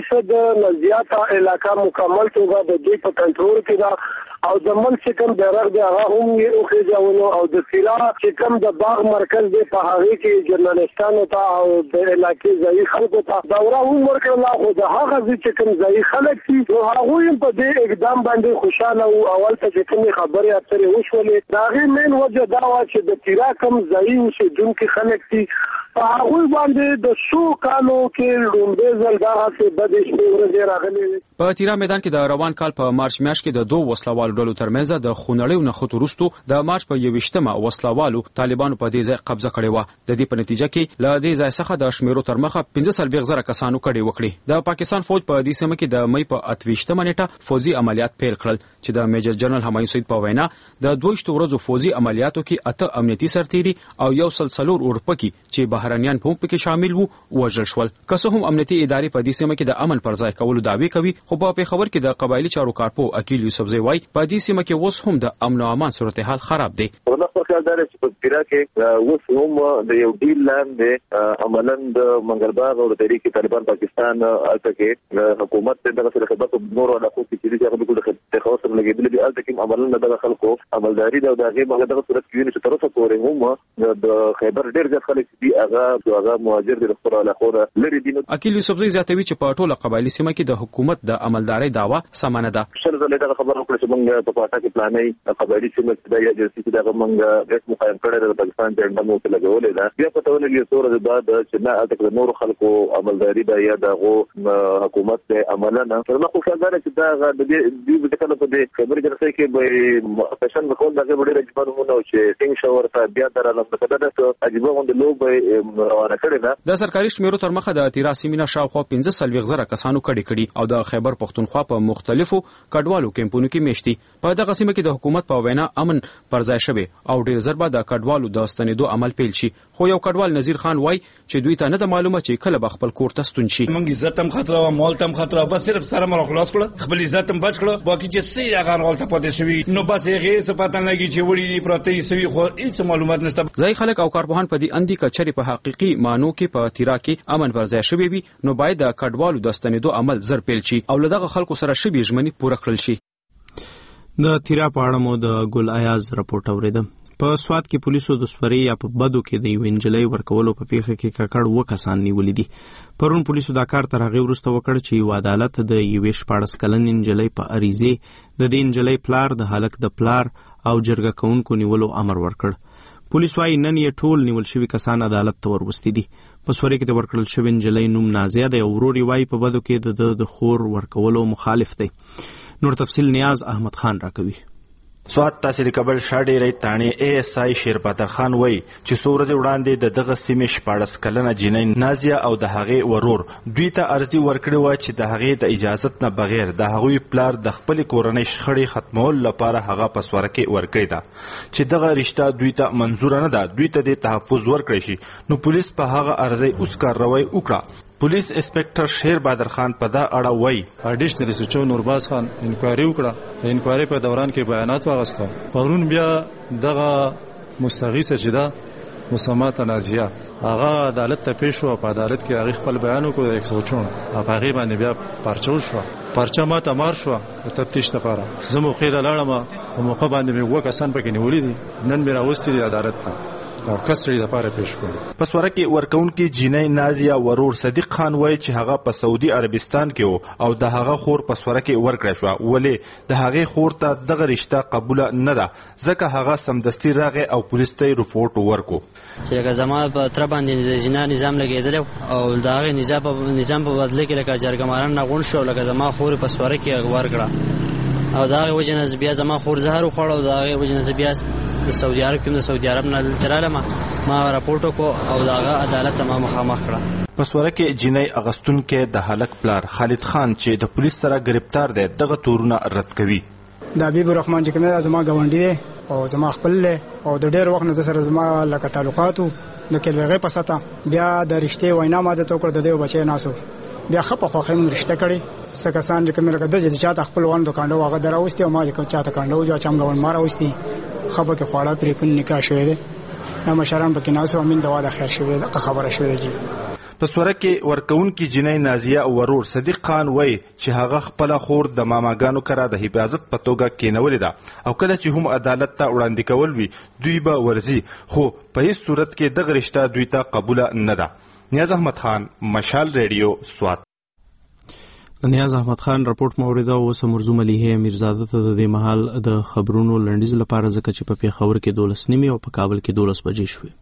S21: 90% نه زیاته علاقه مکمل توګه د دې په کنټرول کې ده او د ملک کوم درغ دی هغه هم یې اوخېځاونو او د تیرا چې کوم د باغ مرکز دی په هغه کې جرنالستانو ته او د علاقې ځای خلکو ته دوره هم ورکړه. خو د هغه ځای چې کوم ځای خلک دي نو هغه په دې اقدام باندې خوشاله او اول ته چې کومې خبرې اترې وشولې دا غي مین وجه دا و چې د تیرا کوم ځای اوسېدونکي خلک دي هغه باندې د شو کالو کې لومبه زلدار څخه بدې شپې ورځې راغلي.
S20: په تیرا میدان کې د روان کال په مارچ میاشت کې د دوه وسلوالو ډلو ترمنځ د خونړیو نښتو وروسته د مارچ په 21مه وسلوالو طالبانو په دې ځای قبضه کړې و. د دې په نتیجه کې له دې ځای څخه د شمیرو تر مخه 15,000 کسانو کډې وکړي. د پاکستان فوج په دې سیمه کې د مې په 28مه نیټه فوزي عملیات پیل کړل چې د میجر جنرال همایون سعید په وینا د 22 ورځو فوزي عملیاتو کې 8 امنیتي سرتیري او یو سلسلور اورپکی چې بهرنیان په پکې شامل وو وژل شول. که څه هم امنیتي ادارې په دې سیمه کې د امن پر ځای کولو دعوی کوي، خو په پیښور کې د قبایلی چارو کارپو اکیل یوسفزی وای په دې سیمه کې اوس هم د امن او امان صورتحال خراب دی.
S22: په خپل دار چې په تیرا کې اوس هم د یو ډیل لاندې عملاً د منګلباغ او د تحریک طالبان پاکستان الته کې حکومت دغه سره خبرت نور ولا خو چې دغه د خاصه لګیدل دي الته کې عملاً دغه خلکو عملداري دا دغه مغه دغه صورت کې چې تر اوسه پورې هم د خیبر ډیر ځخ خلک دي هغه مهاجر دي خپل علاقه لري دي.
S20: اکیل یوسفزی زیاتوي چې په ټوله قبایلی سیمه کې د حکومت د عملداري دعوا سمانه ده.
S22: شل زله دغه خبر وکړه چې موږ په پاټا کې پلانې قبایلی سیمه کې د ایجنسی کې دغه موږ ریس مقایم کړی د پاکستان جنډا مو ته لګولې ده. بیا په توګه کې سورې بعد چې نه الته نور خلکو عملداري دا یا دغه حکومت د عملنا نو خو څنګه چې دا د دې د کله په دې خبرې جلسه کې به پېشن وکول دغه وړي رجمنونه چې ټینګ شاور ته بیا درالم په دغه عجيبه غونډه لوب روانه کړې ده.
S20: د سرکاري شمیرو تر مخه د تیرا سیمینه شاوخوا 15,000 کسانو کړي او د خیبر پختونخوا په مختلفو کډوالو کیمپونو کې میشتي. په دغه سیمه کې د حکومت په وینا امن پر ځای شوی او ډیر زر به د کډوالو د ستنېدو عمل پیل شي. خو یو کډوال نذیر خان وای چې دوی ته نه معلومه چې کله به خپل کور ته ستون شي.
S23: موږ عزت هم خطر او مال هم خطر بس صرف سره مر خلاص کړ خپل عزت هم بچ کړ باقي چې سي هغه غلطه پاتې شوی نو بس هغه څه پاتې نه لګي چې وړي پرته سوي خو هیڅ معلومات نشته.
S20: ځای خلک او کارپوهان په دې اندي کچري په حقيقي مانو کې په تیرا کې امن پر ځای شوی وي نو باید د کډوالو د ستنېدو عمل زر پیل شي او لدغه خلکو سره شبي ژمنې پوره کړل شي.
S2: د تیرا په اړه مو د ګل ایاز راپورټ اوریدم. په سواد کې پولیسو د سوري یا په بدو کې د یو انجلۍ ورکولو په پیښه کې ککړ وکسان نیولې دي. پرون پولیسو دا کار تر هغه وروسته وکړ چې یو عدالت د یو 14 کلن انجلۍ په اریزه د دې انجلۍ پلار د هلک د پلار او جرګه کوونکو نیولو امر ورکړ. پولیس وايي نن یې ټول نیول شوی کسان عدالت ته وروستي دي. په سوري کې د ورکړل شوی انجلۍ نوم نازیه ده او ورور یې وايي په بدو کې د خور ورکولو مخالف دی. نور تفصیل نیاز احمد خان راکوي.
S24: سواد تحصیل کابل شاډيري تانی ASI شیرپاتر خان وای چې سورج وړاندې د دغه سیمې 14 کلنه جنۍ نازیه او د هغې ورور دوی ته ارزي ورکړی و چې د هغې د اجازت نه بغیر د هغوی پلار د خپل کورنۍ شخړې ختمول لپاره هغه په سوره کې ورکړی ده چې دغه رشتہ دوی ته منظور نه ده دوی ته د تحفظ ورکړی شي. نو پولیس په هغه ارزي اوس کاروي وکړه. پولیس انسپکټر شیر بادر خان په دا اړه وایي
S6: اډیشنل سچو نورباز خان انکوایري وکړه. د انکوایري په دوران کې بیانات واغسته. پرون بیا دغه مستغیثه چې ده مسمات نازیه هغه عدالت ته پیښ شو. په عدالت کې هغه خپل بیان وکړ 104 هغه باندې بیا پرچول شو. پرچا ماته مار شو په تفتیش لپاره. زمو خیره لاړم او موقع باندې مې وکسان پکې نیولې دي. نن مې راوستي دي عدالت ته او کسری د پاره پیښ کړو.
S24: په سوره کې ورکون کې جینۍ نازیه ورور صدیق خان وای چې هغه په سعودي عربستان کې او د هغه خور په سوره کې ورکړی شو. ولې د هغه خور ته دغه رشتہ قبول نه ده ځکه هغه سمدستي راغی او پولیس ته رپورټ ورکو
S25: چې لکه زما په تر باندې د جنا نظام لګیدل او دغه نظام په بدله کې لکه جرګماران نه غون شو لکه زما خور په سوره کې ورکړه او دغه وجنه بیا زما خور زهر خوړ او دغه وجنه بیا د سعودي عرب نه دلته ما راپورټ وکړ او دغه عدالت ما مخامخ کړه.
S24: پسوره کې جنۍ اغستون کې د هلک پلار خالد خان چې د پولیس سره گرفتار دی دغه تورونه رد کوي.
S1: د حبیب الرحمن چې کوم زما غونډي دی او زما خپل له او د ډېر وخت نه سره زما لکه تعلقاتو د کلوغه پساته بیا د رښتې وینا ماده تو کړ د دیو بچی ناسو بیا خپه خو خیم رښتیا کړي سکسان چې کوم لکه د چاته خپل وان دوکاندو هغه دراوستي او ما چې چاته کاندو جو چم غون ماراوستي خبره کې خواړه پرې کن نکاح شوی دی نو مشران پکې ناسو امین دوا د خیر شوی د خبره شوی دی.
S24: پسوره کې ورکون کې جنۍ نازیه او ورور صدیق خان وای چې هغه خپل خور د ماماګانو کرا د حفاظت په توګه کېنولې ده او کله چې هم عدالت ته وړاندې کول وي دوی به ورزي خو په هیڅ صورت کې دغه رشته دوی ته قبول نه ده. نیاز احمد خان، مشال ریډیو، سوات.
S2: نیاز احمد خان رپورټ موریده او سمرزو ملیحه امیرزاده ته د مهال د خبرونو لنډیز لپاره ځکه چې په پیښور کې 12 او په کابل کې 12 بجې شوې.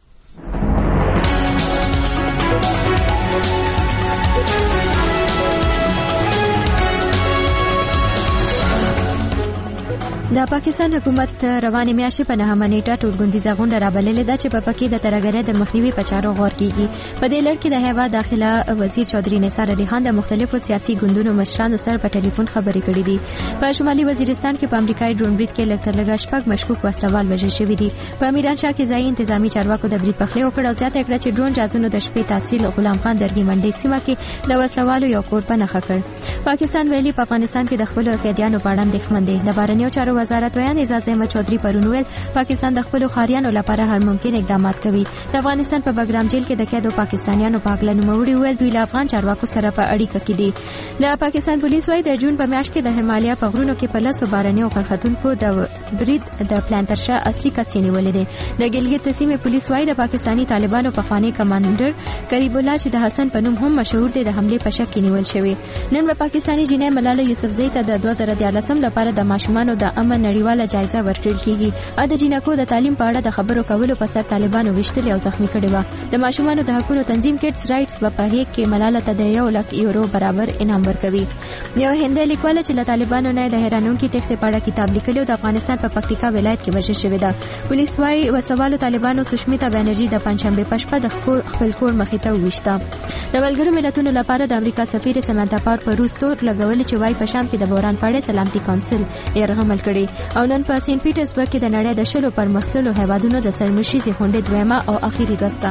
S3: د پاکستان حکومت روانې میاشتې په 9 نیټه ټولګوندیزه غونډه رابللې ده چې په پکې د ترهګرۍ د مخنیوي په چارو غور کیږي. په دې لړ کې د هیواد داخله وزیر چودري نثار علي خان د مختلفو سیاسي ګوندونو مشرانو سره په ټلیفون خبرې کړې دي. په شمالي وزیرستان کې په امریکایي ډرون برید کې لږ تر لږه شپږ مشکوک وسلوال وژل شوي دي. په میران شاه کې ځایي انتظامی چارواکو د برید پخلی وکړ او زیاته کړه چې ډرون جاسوسو د شپې تحصیل غلام خان درګي منډي سیمه کې له وسلوالو یو کور په نښه کړ. پاکستان ویلي په افغانستان کې د خپل قیدیانو په اړه اندېښمن دی. د بهرنیو چارو وزارت ویان احمد چودري پرون ویل پاکستان د خپل خاریانو لپاره هر ممکن اقدامات کوي. د افغانستان په بګرام جیل کې د قیدو پاکستانیانو په اړه نوموړي ویل دوی له افغان چارواکو سره په اړیکه کې دي. د پاکستان پولیس وايي د جون په میاشت کې د همالیا په غرونو کې په لاسو بارنیو خلختونکو د برید د پلان تر شا اصلي کس نیولې دي. د ګلګت سیمې پولیس وايي د پاکستانی طالبانو په خواني کمانډر قریب الله چې د حسن په نوم هم مشهور دی د حمله په شک کې نیول شوی. نن په پاکستانی جنۍ ملاله یوسفزۍ ته د 2013 لپاره د ماشومانو د امن نړیواله جایزه ورکړل کیږي. د جنکو د تعلیم په اړه د خبرو کولو په سر طالبانو وشتل او زخمی کړي و. د ماشومانو د حقوقو تنظیم کټس رائټس په هیګ کې ملاله ته د 1 لک یورو برابر انعام ورکوي. یو هندي لیکوال چې له طالبانو نه د حیرانونکو تخته په اړه کتاب لیکلی د افغانستان په پکتیکا ولایت کې وژل شوی ده. پولیس وايي وسوالو طالبانو سشمیتا بنرژي د پنځشنبه پښپا د خپل کور مخې ته وښتا. د ملګرو ملتونو لپاره د امریکا سفیر سمانتا پاور په روس تور لګول چې وايي په شام کې د بوران په اړه سلامتي کونسل یې رغمل کړي او نن په سین پیټرزبرګ کې د نړۍ د شلو پرمختللو هیوادونو د سرمشيزي غونډې دویمه او اخیری ورځ ده.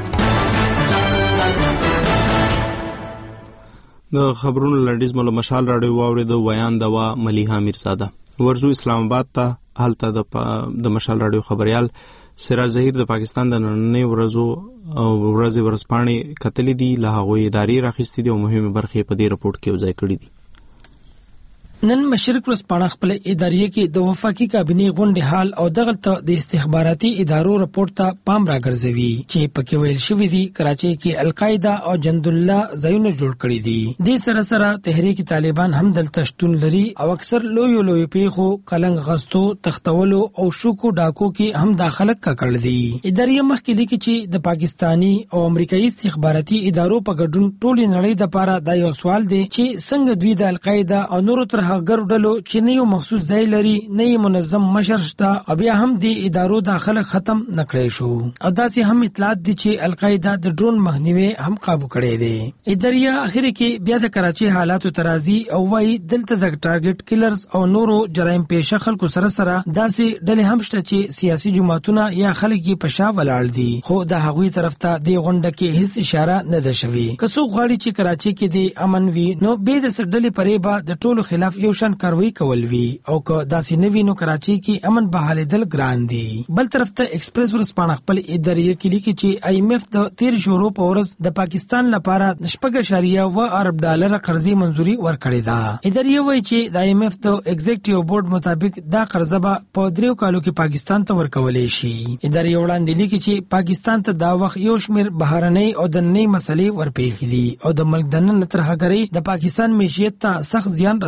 S2: د خبرونو لنډیز مل مشال راډیو واورید ویان دوا ملیحه امیرزاده ورزو اسلام آباد ته هلته د مشال راډیو خبريال سراج ظهیر د پاکستان د نننۍ ورځې ورځپاڼې کتلې دي له هغوی ادارې راخستې دي او مهمه برخې په دې رپورت کې وځای کړې دي.
S4: نن مشرق ورځپاڼه خپل ادارې کې د وفاقي کابینې غونډې حال او دغه د استخباراتي ادارو رپورت ته پام راګرځوي چې پکې ویل شوی دی کراچۍ کې القاعده او جند الله ځایونه جوړ کړي دي. د سره سره تحریک طالبان هم دلته شتون لري او اکثر لوی پیښو قلنګ غستو تختولو او شوکو ډاکو کې هم داخله کړل دي. ادارې مخکې لیکي چې د پاکستانی او امریکایي استخباراتي ادارو په ګډون ټولې نړۍ د لپاره دا یو سوال دی چې څنګه دوی د القاعده او نورو تر ګرو ډلو چې نه یو مخصوص ځای لري نه یې منظم مشر شته او بیا هم د ادارو داخله ختم نکړی شو او داسې هم اطلاعات دي چې القاعده د ډرون مخنیوي هم قابو کړی دی. ادارې اخر کې بیا د کراچۍ حالاتو ترازی او وايي دلته د ټارګټ کیلرز او نورو جرایم پیشه خلکو سره داسې ډلې هم شته چې سیاسي جماعتونه یا خلک یې په شا ولاړ دي خو د هغوی طرف ته د غونډه کې هیڅ اشاره نه ده شوې. که څوک غواړي چې کراچۍ کې د امن وي نو به د سړډلې پرې به د ټولو خلاف یو شان کاروي کول وی او که داسې نوی نو کراچۍ کې امن بحالېدل ګران دي. بل طرف ته ایکسپریس ورځپاڼه خپل ادارې کې لیکي چې آی ایم ایف د 13 شورو په ورځ د پاکستان لپاره 6.1 ارب ډالر قرضې منزوري ورکړې ده. ادارې وایي چې د آی ایم ایف د ایگزیکټیو بورډ مطابق دا قرضه به په 3 کالو کې پاکستان ته ورکولې شي. ادارې وړاندې لیکي چې پاکستان ته دا وخت یو شمیر بهرنۍ او دننۍ مسلې ورپېښې دي او د ملک دننه ترهګرۍ د پاکستان معیشت ته سخت زیان رسولې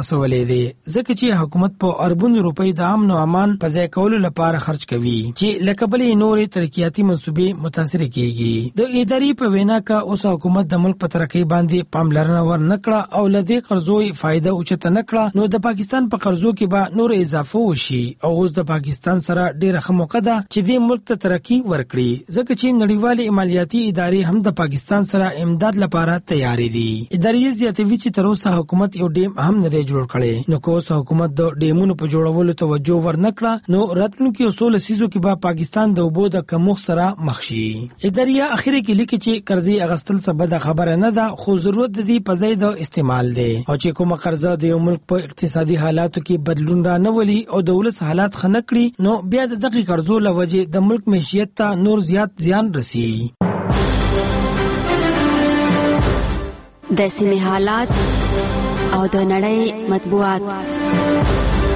S4: کړی دی ځکه چې حکومت په اربونو روپۍ د امن او امان په ځای کولو لپاره خرج کوي چې لکه بلې نورې ترقیاتي منصوبې متاثر کیږي. د ادارې په وینا کې اوس حکومت د ملک په ترقۍ باندې پاملرنه ور نکړه او لدې قرضو فائدہ اوچته نکړه نو د پاکستان په قرضو کې به نور اضافه وشي او اوس د پاکستان سره ډیره ښه موقع ده چې د ملک ته ترقی ورکړي ځکه چې نړیوالې مالیاتي ادارې هم د پاکستان سره امداد لپاره تیار دي. ادارې زیاتوي چې تر اوسه حکومت یو ډیم هم نه دی جوړ کړی نو که اوس حکومت د ډیمونو په جوړولو توجه ورنکړه نو راتلونکي اصول سیزو کې به پاکستان د اوبو د کمښت سره مخ شي. ادارې اخر کې لیکي چې قرضې اغستل څه بده خبره نه ده خو ضرورت د دې په ځای د استعمال دی او چې کومه قرضه د یو ملک په اقتصادي حالاتو کې بدلون را نه ولي او د ولس حالات ښه نه کړي نو بیا د دغه قرضو له وجې د ملک معیشت ته نور زیات زیان رسي.
S5: د سیمې حالات او د نړۍ مطبوعات.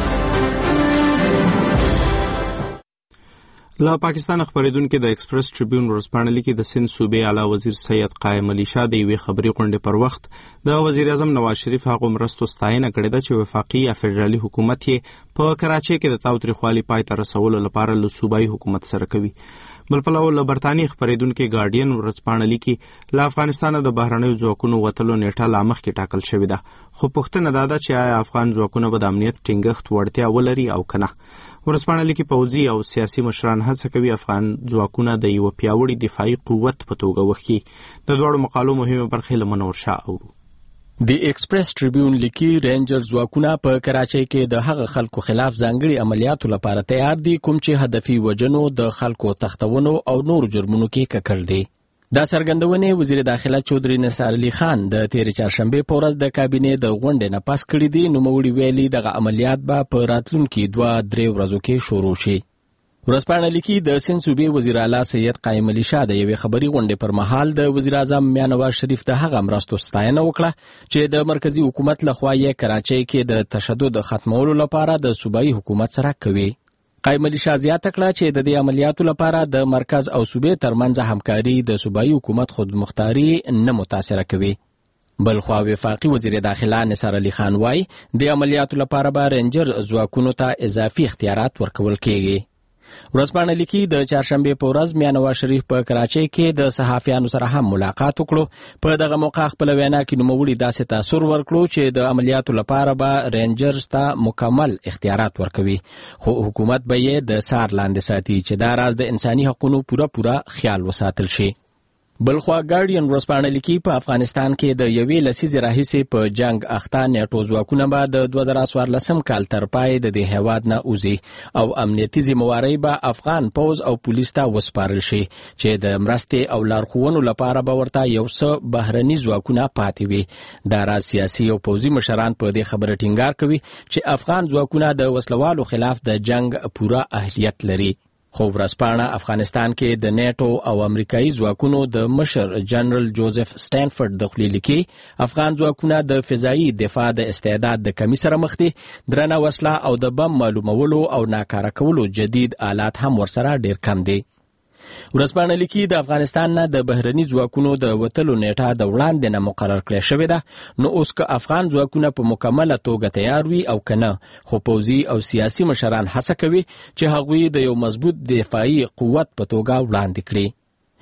S2: له پاکستان خبرېدونکو د ایکسپریس ټریبیون ورځپاڼه لیکي د سند صوبې اعلی وزیر سید قائم علي شاه د یوې خبري غونډې پر وخت د وزیر اعظم نواز شریف هغه مرستو ستاینه کړې ده چې وفاقي یا فدرالي حکومت یې په کراچۍ کې د تاوتریخوالي پای ته رسولو لپاره له صوبایي حکومت سره کوي. بل پلو له برتانیې خبرېدونکو ګارډین ورځپاڼه لیکي له افغانستانه د بهرنیو ځواکونو وتلو نیټه لا مخکې ټاکل شوې ده خو پوښتنه دا ده چې آیا افغان ځواکونه به د امنیت ټینګښت وړتیا ولري او که نه. ورځپاڼه لیکي پوځي او سیاسي مشران هڅه کوي افغان ځواکونه د یو پیاوړي دفاعي قوت په توګه وښیي. د دواړو مقالو مهمه برخې له منور شاه اورو.
S7: د ایکسپریس ټریبیون لیکي رینجر ځواکونه په کراچۍ کې د هغه خلکو خلاف ځانګړي عملیاتو لپاره تیار دي کوم چې هدفي وجنو د خلکو تختونو او نور جرمونو کې ککړ دي. دا څرګندونې وزیر داخله چودري نثار علي خان د تیر چهارشنبه په ورځ د کابینې د غونډې نه پاس کړې دي. نوموړي ویلي دغه عملیات به په راتلونکي 2-3 ورځو کې شروع شي. ورځپاڼه لیکي د سند صوبې وزیر اعلی سید قائم علي شاه د یوې خبري غونډې پر مهال د وزیر اعظم میا نواز شریف د هغه مرستو ستاینه وکړه چې د مرکزی حکومت لخوا یې کراچۍ کې د تشدد ختمولو لپاره د صوبایي حکومت سره کوي. قائم علي شاه زیاته کړه چې د دې عملیاتو لپاره د مرکز او صوبې ترمنځ همکاري د صوبایي حکومت خودمختاري نه متاثره کوي. بلخوا وفاقي وزیر داخله نثار علي خان وايي د عملیاتو لپاره به رینجر ځواکونو ته اضافي اختیارات ورکول کیږي. ورځپاڼه لیکي د چهارشنبه په ورځ میا نواز شریف په کراچۍ کې د صحافیانو سره هم ملاقات وکړو. په دغه موقع خپل وینا کې نوموړي داسې تاثر ورکړو چې د عملیاتو لپاره به رینجرز ته مکمل اختیارات ورکوي خو حکومت به یې د سار لاندې ساتي چې دا راز د انساني حقوقو پوره خیال وساتل شي. بلخوا ګارډین ورځپاڼه لیکي په افغانستان کې د یوې لسیزې راهیسې په جنگ اخته نیټو ځواکونه به د 2014 کال تر پای د دې هیواد نه وځي او امنیتي ذمہواري به افغان پوز او پولیس ته وسپارل شي چې د مرستې او لارښوونو لپاره به ورته یو څه بهرني ځواکونه پاتې وي. دا راز سیاسي او پوځي مشران په دې خبره ټینګار کوي چې افغان ځواکونه د وسلوالو خلاف د جنگ پوره اهلیت لري. خو ورځپاڼه افغانستان کې د نیټو او امریکایي ځواکونو د مشر جنرال جوزف سټانفورد د خولې لیکي افغان ځواکونه د فضایي دفاع د استعداد د کمی سره مخ دي. درنه وسله او د بم معلومولو او ناکاره کولو جدید آلات هم ورسره ډیر کم دي. ورځپاڼه لیکي د افغانستان نه د بهرني ځواکونو د وتلو نیټه د وړاندې نه مقرر کړې شوې ده نو اوس که افغان ځواکونه په مکمله توګه تیار وي او کنه خو پوځي او سیاسي مشران هڅه کوي چې هغوی د یو مضبوط دفاعي قوت په توګه وړاندې کړي.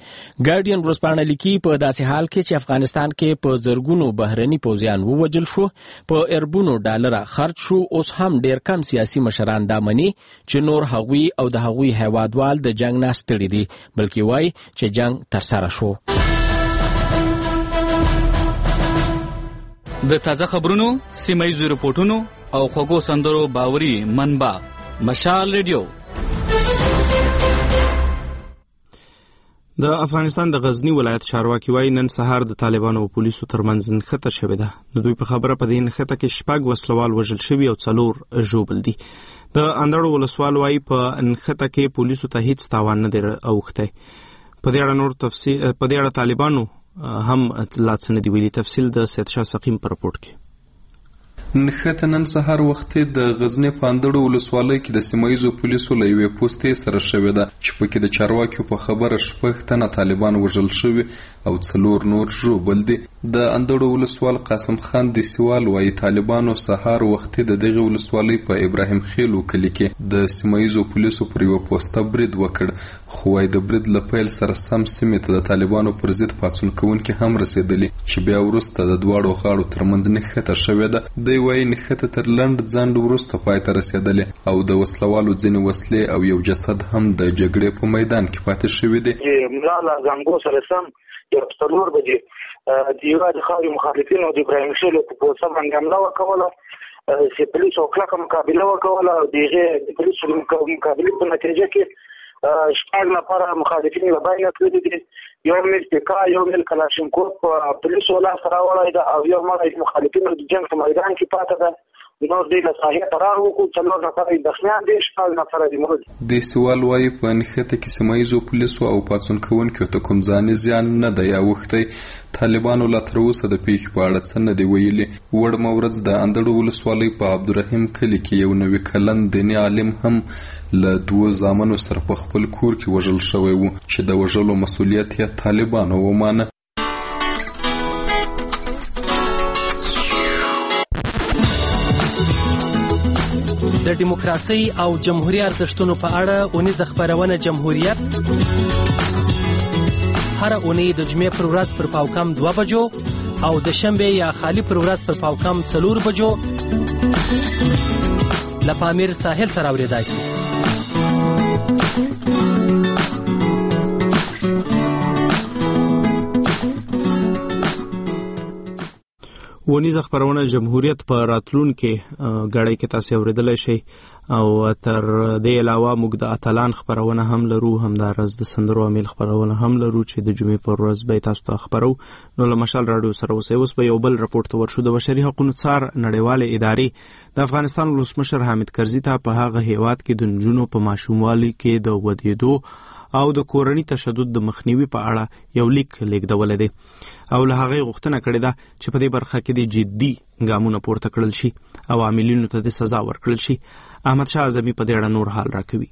S7: ګارډین ورځپاڼه لیکي په داسې حال کې چې افغانستان کې په زرګونو بهرني پوځیان ووجل شو په اربونو ډالره خرج شو اوس هم ډیر کم سیاسي مشران دا مني چې نور هغوی او د هغوی هیوادوال د جنگ نه ستړي دي بلکې وایي چې جنگ ترسره شو.
S8: د تازه خبرونو سیمایي رپورټونو او خوږو سندرو باوري منبع مشال ریډیو.
S2: د افغانستان د غزنی ولایت چارواکي وايي نن سهار د طالبانو او پولیسو ترمنځ نښته شوې ده. د دوی په خبره په دې نښته کې 6 وسلوال وژل شوي او 4 ژوبل دي. د اندړو ولسوال وايي په نښته کې پولیسو ته هیڅ تاوان نه دی اوښتی. په دې اړه نور تفصیل په دې اړه طالبانو هم لا څه نه دی ویلي. تفصیل د سید شاه سقیم په رپورټ کې.
S9: نښته نن سهار وخت د غزنی په اندړو ولسوالۍ کې د سیمایي پولیسو له یوې پوستې سره شوې ده چې پکې د چارواکیو په خبره 6 تنه طالبان وژل شوي او 4 نور ژوبل دي. د اندړو ولسوال قاسم خان دیسوال وايي طالبانو سهار وختي د دغه ولسوالۍ په ابراهیم خیلو کلی کې د سیمایزو پولیسو پر یو پوسټه برید وکړ خو وايي د برید له پیل سره سم سیمې ته د طالبانو پر ضد پاڅون کوونکي هم رسیدلي چې بیا وروسته د دواړو غاړو ترمنځ نښته شوې ده. دوی وايي نښته تر لنډ ځنډ وروسته پای ته رسیدلې او د وسلوالو ځینې وسلې او یو جسد هم د جګړې په میدان کې پاتې شوی دی.
S10: ملا زنګو سره سم یو څلور بجې د یو د خاري مخالفینو د ابراهیم خیلو په پوسټ باندې حمله وکړه چې پولیسو کلکه مقابله وکړه او د پولیسو مقابله په نتیجه کې شپږ نفر مخالفین له بینه کړي دي. یو مل پکا یو مل کلاشینکوف پولیسو لا سره وړای دا او یو مل مخالفین د جنگ په میدان کې پاتې ده. نو د لاسایه تراو کو څلور نفر د خیان دي شپږ نفر د مراد
S9: د سوال وايي په نښته کې سیمایزو پولیسو او پاتون کوونکو ته کوم ځاني زیان نه دی اوختي. طالبانو لا تر اوسه د پیښ په اړه څه نه دی ویلي. وړ مورز د اندړو ولسوالۍ په عبدالرحیم کلی کې یو نوی کلن دیني عالم هم له دوه زامنو سره په خپل کور کې وژل شوی و چې د وژلو مسؤلیت یې طالبانو ومانه.
S15: د دیموکراسي او جمهوریت ارزښتونو په اړه اونیزه خبرونه جمهوریت هر اونۍ د جمعې پر ورځ پر پاوکم 2 بجو او د شنبه یا خالی پر ورځ پر پاوکم 4 بجو له پامیر ساحل سره اوریدای شي.
S2: ونیزه خبرونه جمهوریت په راتلون کې غړی کې تاسو اوریدلای شئ او تر دې علاوه موږ د اتلان خبرونه هم لرو هم د راز د سندرو امیل خبرونه هم لرو چې د جمعې پر ورځ به تاسو ته خبرو. نو له مشال رادیو سره اوس به یو بل راپورټ ورشو. د بشري حقوقو څار نړیواله ادارې د افغانستان ولسمشر حامد کرزي ته په هغه هیواد کې د نجونو په ماشوموالي کې د ودیدو او د کورنی تشدد د مخنیوي په اړه یو لیک لیکدول دي او له هغه غوښتنه کړې ده چې په دې برخه کې د جدي ګامونه پورته کړل شي او عاملینو ته د سزا ورکړل شي. احمد شاه اعظمي په دې اړه نور حال راکوي.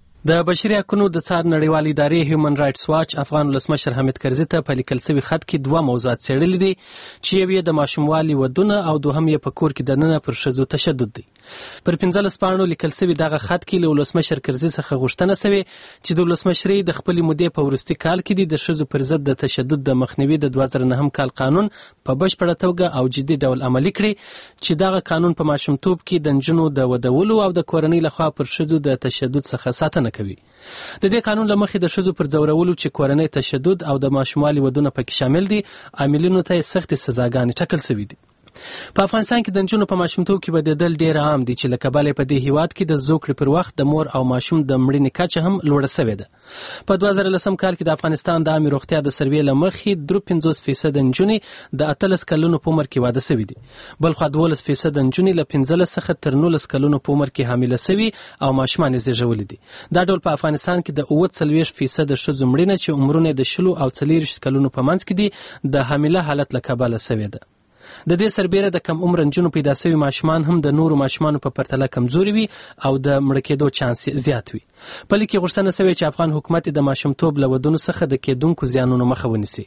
S15: د بشري حقوقو د څار نړیوالې ادارې هیومن رائټس واچ افغان ولسمشر حامد کرزي ته په لیکل شوی خط کې 2 موضوعات څېړلي دي چې یو یې د ماشوموالي ودونه او دوهم یې په کور کې دننه پر ښځو تشدد دی. پر 15 پاڼو لیکل شوی دغه خط کې له ولسمشر کرزي څخه غوښتنه شوې چې د ولسمشرۍ د خپل مودې په وروستي کال کې د ښځو پر ضد د تشدد د مخنیوي د 2009 کال قانون په بشپړه توګه او جدي ډول عملي کړي چې دغه قانون په ماشومتوب کې د نجونو د ودولو او د کورنۍ لخوا پر ښځو د تشدد څخه ساتنه کوي. د دې قانون لمخې د ښځو پر ځورولو چې کورنۍ تشدد او د ماشوموالي ودونه پکې شامل دي عاملینو ته سختې سزاګانې ټاکل شوې دي. په افغانستان کې د نجونو په ماشومتوب کې بدیدل ډیر عام دي چې لکه بلې په دې هیواد کې د زوکړې پر وخت د مور او ماشوم د مړینې کچه هم لوړه شوې ده. په 2010 کال کې د افغانستان د عامه روغتیا د سروې لمخې 53% نجونې د 18 کلونو په عمر کې واده شوي دي. بل خو 12% نجونې له 15 څخه تر 19 کلونو په عمر کې حامله شوي او ماشومان یې زیږولي دي. دا ډول په افغانستان کې د 40% ښځو مړینه چې عمرونه د 10 او 40 کلونو په منځ کې دي د حامله حالت له کبله شوې ده. د دې سربېره د کم عمر نجونو پیدا شوي ماشومان هم د نورو ماشومانو په پرتله کمزوري وي او د مړه کېدو چانس زیات وي. په لیک کې غوښتنه شوې چې افغان حکومت د ماشومتوب له ودونو څخه د کېدونکو زیانونو مخه ونیسي.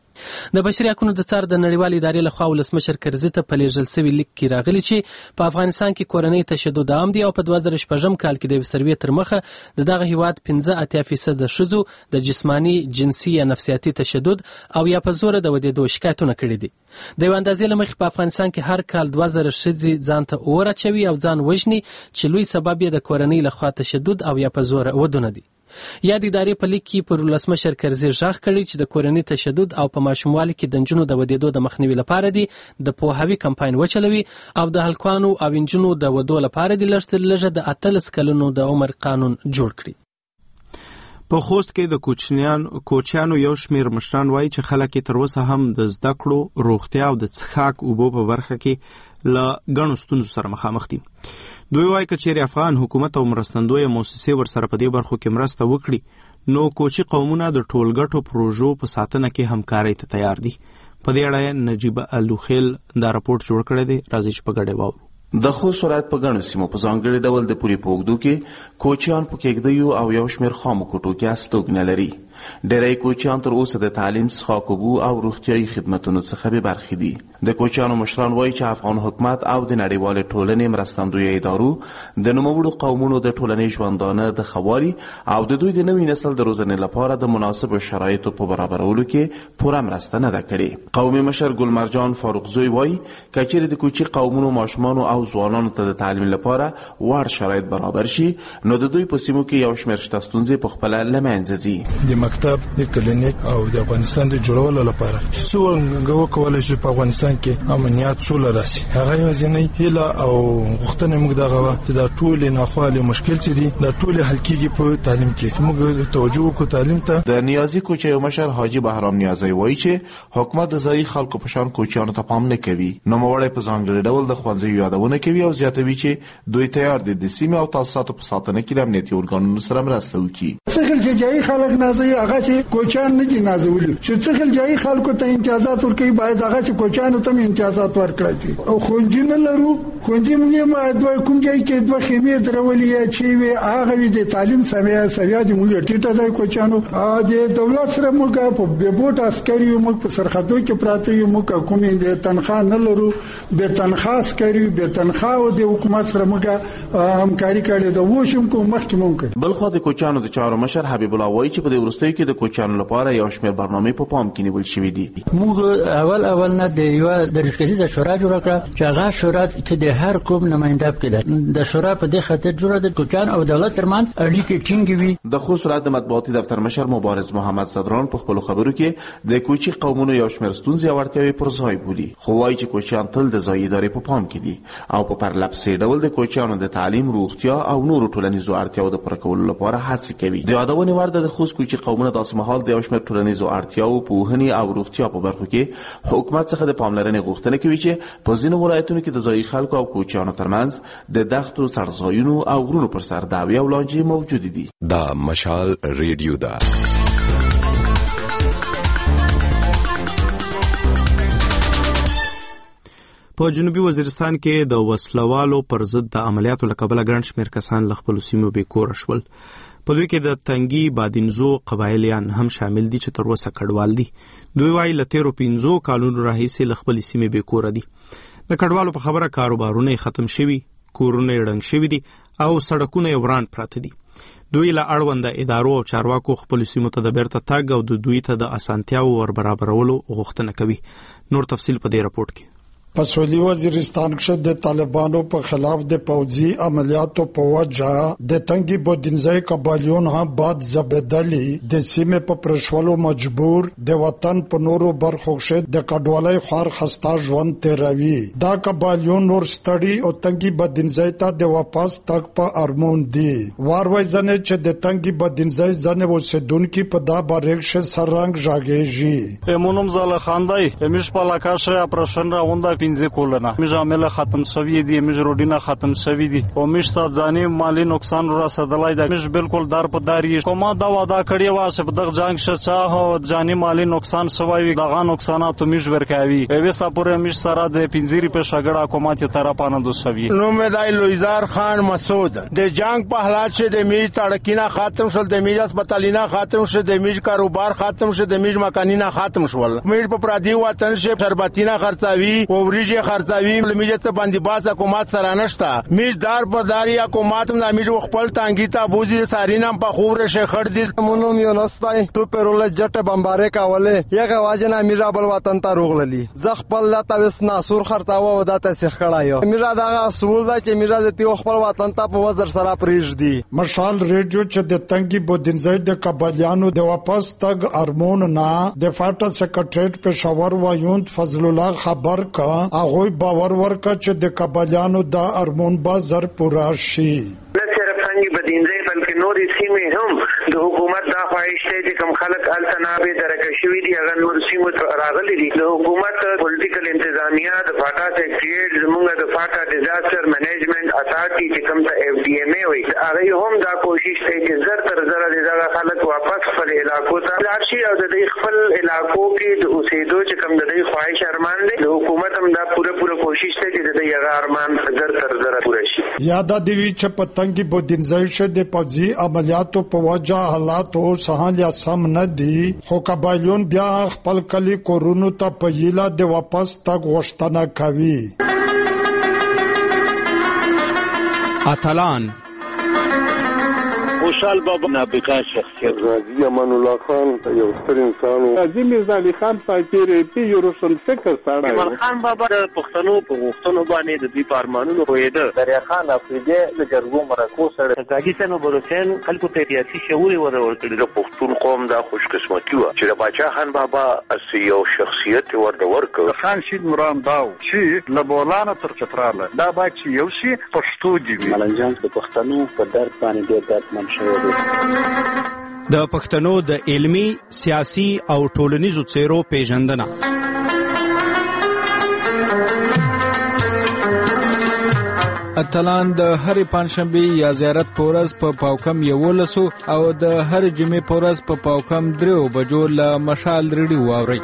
S15: د بشري حقوقو د څار د نړیوالې ادارې لخوا ولسمشر کرزي ته په لیږل شوي لیک کې راغلي چې په افغانستان کې کورنۍ تشدد عام دي او په 2016 کال کې د سروې تر مخه دغه هیواد 15% د ښځو د جسمانی جنسي یا نفسیاتي تشدد او یا په زور د ودیدو شکایتونه کړي دي. د یو اندازې له مخې په افغانستان کې هر کال 2000 ښځې ځان ته اور اچوي او ځان وژني چې لوی سبب یې د کورنۍ لخوا تشدد او یا په زور ودونه دي. یا د ادارې په لیک کې پر ولسمشر کرزي ژغ کړي چې د کورنۍ تشدد او په ماشوموالي کې د نجونو د ودیدو د مخنیوي لپاره دي د پوهاوي کمپاین وچلوي او د هلکانو او نجونو د ودو لپاره د لږ د 18 کلونو د عمر قانون جوړ کړي.
S2: په خوست کې د کوچیانو یو شمیر مشران وایي چې خلک تر اوسه هم د زده کړو، روغتیا او د څښاک اوبو په برخه کې له ګڼو ستونزو سره مخامخ دي. دوی وایي که چیرې افغان حکومت او مرستندویه موسسې ورسره په دې برخو کې مرسته وکړي نو کوچي قومونه د ټولګټو پروژو په ساتنه کې همکارۍ ته تیار دي. په دې اړه نجیب الوخیل دا راپورټ جوړ کړی دی. راځي چې په ګډه واورو.
S11: د خوست ولایت په ګڼو سیمو په ځانګړي ډول د پوري په اوږدو کې کوچیان په کېږدیو او یو شمېر خامو کوټو کې استوګنه لري. ډېری کوچیان تر اوسه د تعلیم څخه کوګو او روغتیايي خدماتو څخه به برخې دي. د کوچیانو مشران وایي چې افغان حکومت او د نړیوالې ټولنې مرستندویه ادارو د نوموړو قومونو د ټولنې ژوندانه د خواري او د دوی د نوي نسل د روزنې لپاره د مناسبو شرایطو په برابرولو کې پوره مرسته نه ده کړې. قومي مشر ګلمرجان فاروقزوی وایي که چیرې د کوچي قومونو ماشومانو او ځوانانو ته د تعلیم لپاره وړ شرایط برابر شي نو د دوی په سیمو کې یو شمېر شته ستونزې په خپله له منځه ځي.
S12: د مکتب د کلینیک او د افغانستان د جوړولو لپاره څنګه وکولای شو په افغانستان کې امنیت سوله راشي. هغه یوازینۍ هیله او غوښتنه موږ دغه وه چې دا ټولې ناخوالې مشکل چې دي دا ټولې حل کېږي په تعلیم کې. موږ توجه وکړو تعلیم ته.
S11: د نیازي کوچیو مشر حاجي بهرام نیازی وایي چې حکومت د ځایي خلکو په شان کوچیانو ته پام نه کوي. نوموړی په ځانګړي ډول د ښوونځیو یادونه کوي او زیاتوي چې دوی تیار دي د سیمې او تاسیساتو په ساتنه کې د امنیتي ارګانونو سره مرسته وکړي.
S13: څخه چې ځایي خلک نازوي هغه چې کوچیان نه دي نازولي چې څخه ځایي خلکو ته امتیازات ورکوي باید هغه چې کوچیانو ته امتیازات ورکړي او ښوونځي نه لرو. ښوونځي موږ دوه کوم ځای کې دوه خیمې درولې چې وي هغه د تعلیم سویا د موږ ټیټه ځای کوچیانو د دولت سره موږ په بېبوټ عسکري موږ په سرحدو کې پراته یو موږ کومې د تنخواه نه لرو د تنخواه عسکري به تنخواه او د حکومت سره موږ همکاري کړې ده وشم کوم مخکې ممکن.
S11: بلخو د کوچیانو د چارو مشر حبیب الله وایي چې په دې وروستیو کې د کوچیانو لپاره یو شمېر برنامې په پام کې نیول شوي دي.
S14: موږ اول نه د یو د رشکسي شورا جوړ کړه چې هغه شورا کې د هر کوم نماینده پکې ده. د شورا په دې خاطر جوړه د کوچیان او دولت ترمنځ اړیکې ټینګې وي.
S11: د خوست ولایت د مطبوعاتي دفتر مشر مبارز محمد صدران په خپلو خبرو کې د کوچي قومونو یو شمېر ستونزې او اړتیاوې پر ځای بولي خو وایي چې کوچیان تل د ځایي ادارې په پام کې دي او په پرلپسې ډول د کوچیانو د تعلیم روغتیا او نورو ټولنیزو اړتیاوو د پوره کولو لپاره هڅې کوي. د یادونې وړ ده د خوست کوچي قومونه داسې مهال د یو شمېر ټولنیزو اړتیاوو پوهنې او روغتیا په برخو کې حکومت څخه د پاملرنې غوښتنه کوي چې په ځینو ولایتونو کې د ځایي خلکو او کوچیانو ترمنځ د دښتو څړځایونو او غرونو پر سر دعوې او لانجې موجود دي.
S16: دا مشال ریډیو ده.
S2: په جنوبي وزیرستان کې د وسلوالو پر ضد د عملیاتو له کبله ګڼ شمېر کسان له خپلو سیمو بېکوره شول. په دوی کې د تنګي بادینزو قبایلیان هم شامل دي چې تر اوسه کډوال دي. دوی وایي له تېرو 15 کالونو راهیسې له خپلې سیمې بېکوره دي. د کډوالو په خبره کاروبارونه یې ختم شوي، کورونه یې ړنګ شوي دي او سړکونه یې وران پراته دي. دوی له اړونده ادارو او چارواکو خپلو سیمو ته د بیرته تګ او د دوی ته د اسانتیاو ور برابرولو غوښتنه کوي. نور تفصیل په دې راپورټ کې.
S18: په سویلي وزیرستان کې د طالبانو په خلاف د پوځي عملیاتو په وجه د تنګي بودینځای قبایلیون هم بعد زبدلی د سیمې په پرشولو مجبور د وطن په نورو برخو کې د کډوالۍ خار خسته ژوند تیروي. دا قبایلیون نور ستړي او تنګي بودینځای ته د واپس تک په ارمون دي. واروي ځنه چې د تنګي بودینځای ځنه وسیدونکو په دا باریک شه سرنګ ژاګيږي.
S26: امونم زاله خاندای همیش په لکاشه اپریشن راونده پینځه کولنه میج عامل ختم شوی دی، میج روډینه ختم شوی دی او میج تا ځاني مالی نقصان را سدلای دی. میج بالکل دار په داری کومه دا وعده کړی و چې په دغه جنگ شچا هو ځاني مالی نقصان شوی دغه نقصانات میج ورکاوي. اوسه پورې میج سره د 15 په شګړه حکومت طرفانه دو شوی.
S27: نو مدای لویزار خان مسعود د جنگ په حالات چې د میج تړکینه ختم شول، د میج هسپتالینه ختم شول، د میج کاروبار ختم شول، د میج مکانینه ختم شول. میج په پردي وطن شه شربتینه خرڅاوي او وريجه خرڅاوي. میج ته باندې باز حکومت سره نشتا. میج دار په داری حکومت د میج خپل تانګی ته بوزي سارینم په خوره شخړ دي.
S28: مونوم یو نستای تو پرول جټه بمباره کاوله یغه واجنه میرا بل وطن ته روغللی ز خپل لا تاسو ناسور خرڅاو او دته سخ کړایو. میرا دا سوول دا چې میرا د تیو خپل وطن ته په وزر سره پریږ دي.
S18: مشال ریډیو چې د تنګي بودینځای د قبایلیانو د واپس تګ ارمون نه د فاټا سیکریټریټ پېښور وایوند فضل الله خبر کا هغه باور ورکړ چې د قبایلیانو د ارمون بازار پورا شي.
S10: تنګي بدینځای بلکې نورې سیمې هم د حکومت دا خواهش دی چې کوم خلک التنابه درکه شوي دي هغه نور سیمو ته راغلي دي. د حکومت پولیټیکل انتظامیه د فاټا سیکریټریټ زموږ د فاټا ډیزاستر مینجمنت اتارټي چې کوم ته FDMA وایي هغه هم دا کوشش کوي چې زر تر زر دغه خلک واپس خپل علاقو ته لاړ شي او د دې خپل علاقو کې د اوسېدو چې کوم د دې خواهش ارمان دی د حکومت هم دا پوره کوشش کوي چې د دې هغه ارمان زر تر زر پوره شي.
S18: یاد دی چې په تنګي بودینځای شه د پوځي عملیاتو په وجه حالات او سهال بیا سم نه دي خو قبایلیون بیا خپل کلی کورونو ته په هیله د واپس تګ غوښتنه کوي.
S2: اتلان
S6: خوشحال بابا نابغه شخصیت،
S17: غازی امان الله خان یو ستر انسان و،
S6: قاضي میرزا علي خان فقیر یو روشن فکر سړی و.
S17: عمر خان بابا د پښتنو په غوښتنو باندې د دوی په ارمانونو پوهېده. دریا خان افریدی د جرګو مرکو سړی. قاضي صاحب بروسین خلکو ته سیاسي شعور یې ورکړی. د پښتون قوم دا خوشقسمتي وه چې د باچا خان بابا یو شخصیت ورته ورکړ.
S6: خان شید مرام داو چې له بولانه تر چتراله دا باید چې یو شي پښتو دي وي.
S17: ملنجان د پښتنو په درد باندې ډېر دردمن شوی دی.
S2: د پښتنو د علمي، سیاسي او ټولنیزو څیرو پیژندنه.
S19: اتلان د هرې پنځشنبې یا زیارت په ورځ په پاوکم 11 او د هرې جمعې په ورځ په پاوکم 3 بجو له مشال ریډیو واورئ.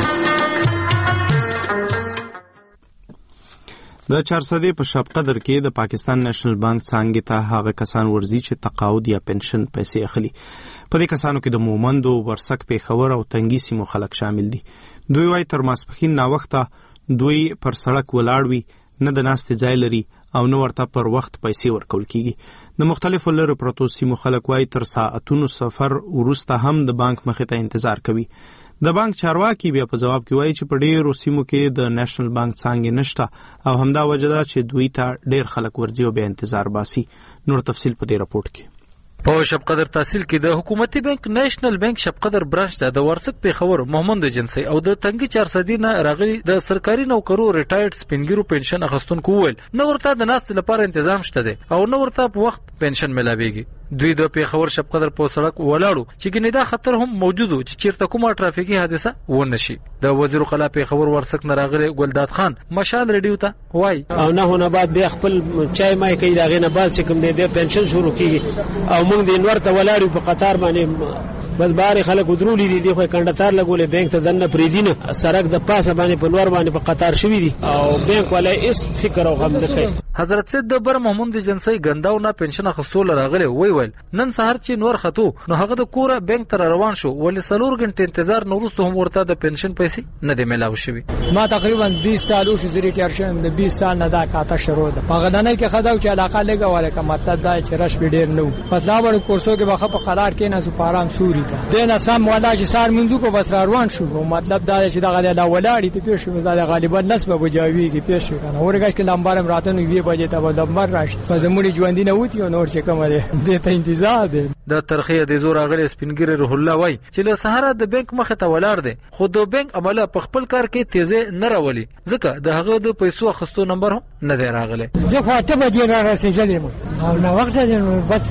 S2: د چارسدې په شب قدر کې د پاکستان نېشنل بانک څانګې ته هغه کسان ورځي چې تقاعد یا پنشن پیسې اخلي. په دې کسانو کې د مومندو، ورسک، پیښور او تنګي سیمو خلک شامل دي. دوی وايي تر ماسپښین ناوخته دوی پر سړک ولاړ وي، نه د ناستې ځای لري او نه ورته پر وخت پیسې ورکول کیږي. د مختلفو لرو پرتو سیمو خلک وايي تر ساعتونو سفر وروسته هم د بانک مخې ته انتظار کوي. د بانک چارواکي بیا په جواب کې وایي چې په ډیرو سیمو کې د نېشنل بانک څانګې نشته او همدا وجه ده چې دوی ته ډیر خلک ورځي او بیا انتظار باسي. نور تفصیل په دې راپورټ کې.
S19: په شب قدر تحصیل کې د حکومتي بانک نېشنل بانک شب قدر برانچ ته د ورسک پیښور محمد جنسي او د تنګي 400 نه راغلي د سرکاري نوکرو ریټایرډ سپینګرو پنشن اخستونکو وویل نو ورته د ناست لپاره تنظیم شته دي او نو ورته په وخت پنشن ملاويږي. دوی د پیښور شب قدر په سړک ولاړو چې ګنې دا خطر هم موجود و چې چیرته کومه ټرافیکي حادثه ونه شي. د وزیر قلا پیښور ورسک نه راغلي ګلداد خان مشال ریډیو ته وای
S20: او نه بعد بیا خپل چای مای کوي دا غینه بعد چې کوم دی پنشن شروع کیږي او موږ د انور ته ولاړو په قطار باندې بس بار خلک ودرولې دي خو کنډتار لګولې بانک ته دنه پریدینه سړک د پاسه باندې په لور باندې په قطار شوی دي او بانک ولای اس فکر او غم نه کوي.
S19: حضرت سید دبر محمد جنسي ګنداو نه پنشن اخستول راغله ویل نن سهار چې نور خطو نو هغه د کوره بانک ته روان شو ولې سلور غنټه انتظار نورسته هم ورته د پنشن پیسې نه دی ملاو شوی.
S20: ما تقریبا 20 سال او شزري تیر شم د 20 سال نه دا کاته شروع ده په غدانه کې خداو چې علاقه لګواله کوم مطلب دا چې رش ډیر نو پتلا ور کورسو کې بخه په قرار کې نه سو پارام سوري دین سم ولا چې سار منځو کو بس روان شو مطلب دا چې دا غلا ولاړی ته پیښ زاده غالبا نسبه بجاوی کې پیښ کنه اورګش کې لمبارم راتنو وی بجې ته دمر راشي په زموږ ژوند نه وتی او نور چې کوم دی ته انتظار دی.
S19: د ترخیه د زور اغلی سپینګری روح الله وای چې له سهار د بانک مخه ته ولاړ دی خو د بانک عمله په خپل کار کې تیزه نه راولي ځکه د هغه د پیسو اخستو نمبر هم نه دی راغلی.
S20: زه خو ته به نه رسېدلم او نو وخت دې بس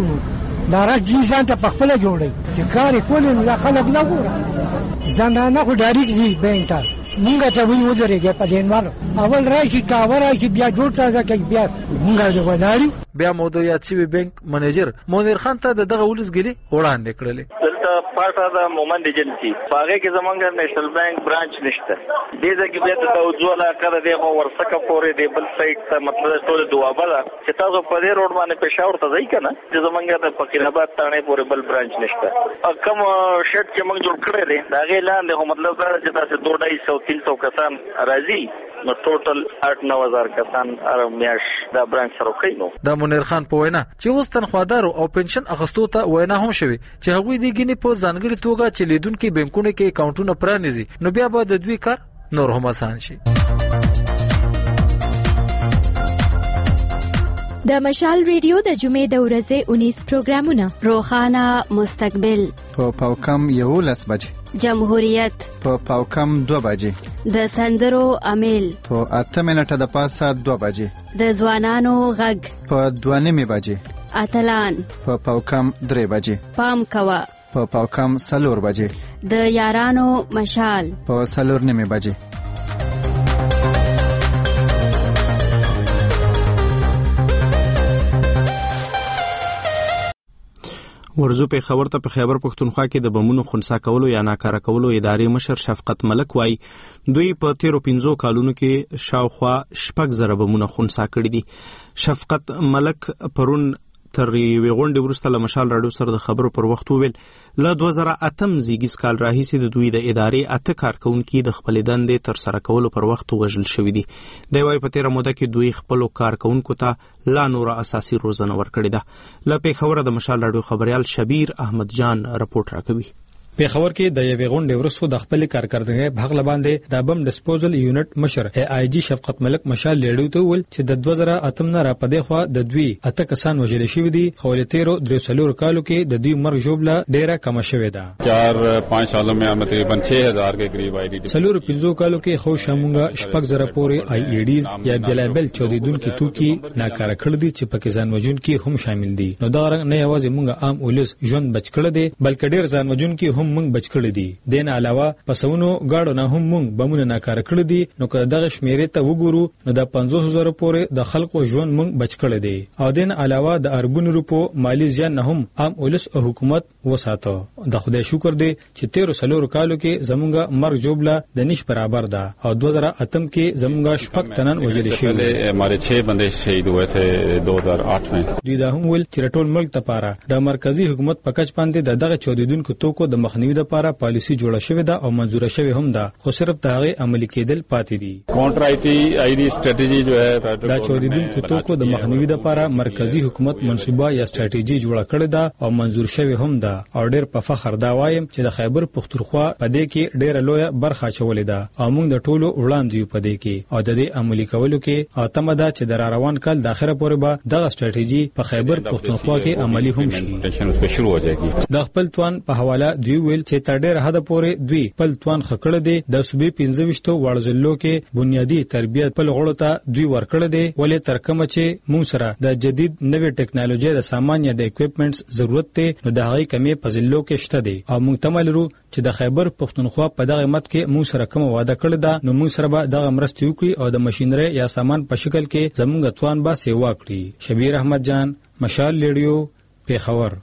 S20: څوک دا راځي ځان ته په خپل جوړي چې کار کول نه خلک نه ګوري ځان نه خو ډایرک زی بانک ته مونږ ته وی وځرېږي په دینوار اول راشي کاوه راشي بیا جوړ څنګه کوي بیا مونږ د وناري.
S19: بیا موضوعات شوی بانک منیجر منیر خان ته دغه ولسګلی وړاندې کړلې.
S17: پارټه د مومند ایجنسی باغې کې زمونږ نېشنل بانک برانچ نشته دې ځکه بیا ته وځوله کړه دې ورسکه پورې دې بل سایت ته مطلب ټول دوابه ده چې تاسو په دې روډ باندې پېښور ته ځئ کنه چې زمونږ د فقیر آباد تانه پورې بل برانچ نشته. کوم شټ چې موږ جوړ کړی دی دا غي لاندې هم مطلب دا چې تاسو 200-300 کسان راځي نو ټوټل 8-9,000 کسان ارمیاش دا برانچ سره کوي. نو
S19: د منیر خان په وینا چې اوس تنخوادار او پنشن اخستو ته وینا هم شوی چې هغوی د ګینې په ځانګړي توګه چې لیدونکو بانکونو کې اکاونټونه پرانیزي نو بیا به د دوی کار نور هم آسان شي.
S3: د مشال ریډیو د جمعې د ورځې 19 پروګرامونه
S5: روخانه مستقبل
S21: په پاوکم 11 بجې،
S5: جمهوریت
S21: په پاوکم 2 بجې،
S5: د سندرو امیل
S21: په 8 منټه د پاسه 2 بجې،
S5: د ځوانانو غږ
S21: په 2:30 بجې،
S5: اتلان
S21: په پاوکم 3 بجې،
S5: پام کوا
S21: په پاوکم 4 بجې،
S5: د یارانو مشال
S21: په 4:30 بجې.
S2: ورزو په خبر ته په خیبر پښتونخوا کې د بمونو خنثی کولو یا ناکاره کولو ادارې مشر شفقت ملک وای دوی په 13-15 کالونو کې شاوخوا 6,000 بمونه خنثی کړي دي. شفقت ملک پرون تر یوې غونډې وروسته له مشال راډیو سره د خبرو پر وخت وویل له 2008 زیږیز کال راهیسې د دوی د ادارې 8 کارکونکي د خپلې دندې تر سره کولو پر وخت وژل شوي دي. دی وايي په تېره موده کې دوی خپلو کارکونکو ته لا نوره اساسي روزنه ورکړې ده. له پېښوره د مشال راډیو خبریال شبیر احمد جان رپورټ راکوي.
S1: پیښور کې د یوې غونډې وروسته د خپل کارکردګۍ په حق باندې د بم ډسپوزل یونټ مشر ای جی شفقت ملک مشال لیډو ته ول چې د 2008 نه را پدې خو د دوی 8 کسان وژل شوي دي. خو له 13 کالو کې د دوی مرګ جوړه ډیره کم شوې ده.
S4: 4-5 سالوں में تقریبا 6000 के करीब I D.
S1: 4-5 کالو کې خو شامونګه شپږ زره پورې آی ای ډیز یا بلابل چودیدونکو توکي ناکاره کړل دي چې پکې ځان وژونکي هم شامل دي. نو دا نه یوازې مونږه عام ولس ژوند بچ کړل دي بلکې ډیر ځان وژونکي هم مونږ بچ کړی دي. دین علاوه پسونو گاډو نه هم مونږ بمونه ناکاره کړی دي. نو که دغه شمیرې ته وګورو نو د 50000 پورې د خلکو ژوند مونږ بچ کړی دي. او دین علاوه د اربونو روپو مالی زیان نه هم عام ولس او حکومت وساته. د خدای شکر دی چې 13 کالو کې زمونږه مرګ جوړه د نش برابر ده او 2008 کې زمونږه شپږ تنن وژل شوی.
S4: हमारे 6 बंदे शहीद हुए थे 2008 में.
S1: دوی دا هم ول چې ټول ملک لپاره د مرکزی حکومت په کچ باندې دغه چودیدونکو توکو د مخنیوي لپاره پالیسی جوړه شوې ده او منزوره شوې هم ده خو صرف د هغه عملي کېدل پاتې دي.
S4: کاونټر آی ډی سټریټجی جو ہے
S1: دا چودیدونکو توکو د مخنیوي لپاره مرکزی حکومت منصوبه یا سټریټجی جوړه کړې ده او منزور شوې هم ده. او ډېر په فخر دا وایم چې د خیبر پختونخوا په دې کې ډېر لوی برخه چولې ده او موږ د ټولو وړاندې یو په دې کې او د دې عملي کولو کې او تمه ده چې د روان کال د اخره پورې به دغه سټریټجی په خیبر پختونخوا کې عملي هم شي. د خپل توان په حواله دی ویل چې تر ډېر حد پورې دوی خپل توان خکړه دي. د صوبې 15 وړزلو کې بنیادی تربیت په لغړو ته دوی ورکړه دي ولې تر کومه چې موږ سره د جدید نوې ټکنالوژي د سامان یا د اکوپمنټس ضرورت ته نو د هغې کمی په ضلعو کې شته دي او موږ تمه لرو چې د خیبر پختونخوا په دغه مت کې موږ سره کوم وعده کړی ده نو موږ سره به دغه مرستې وکړي او د ماشينري یا سامان په شکل کې زموږ توان به سیوا کړي. شبیر احمد جان مشال لیډیو پیښور.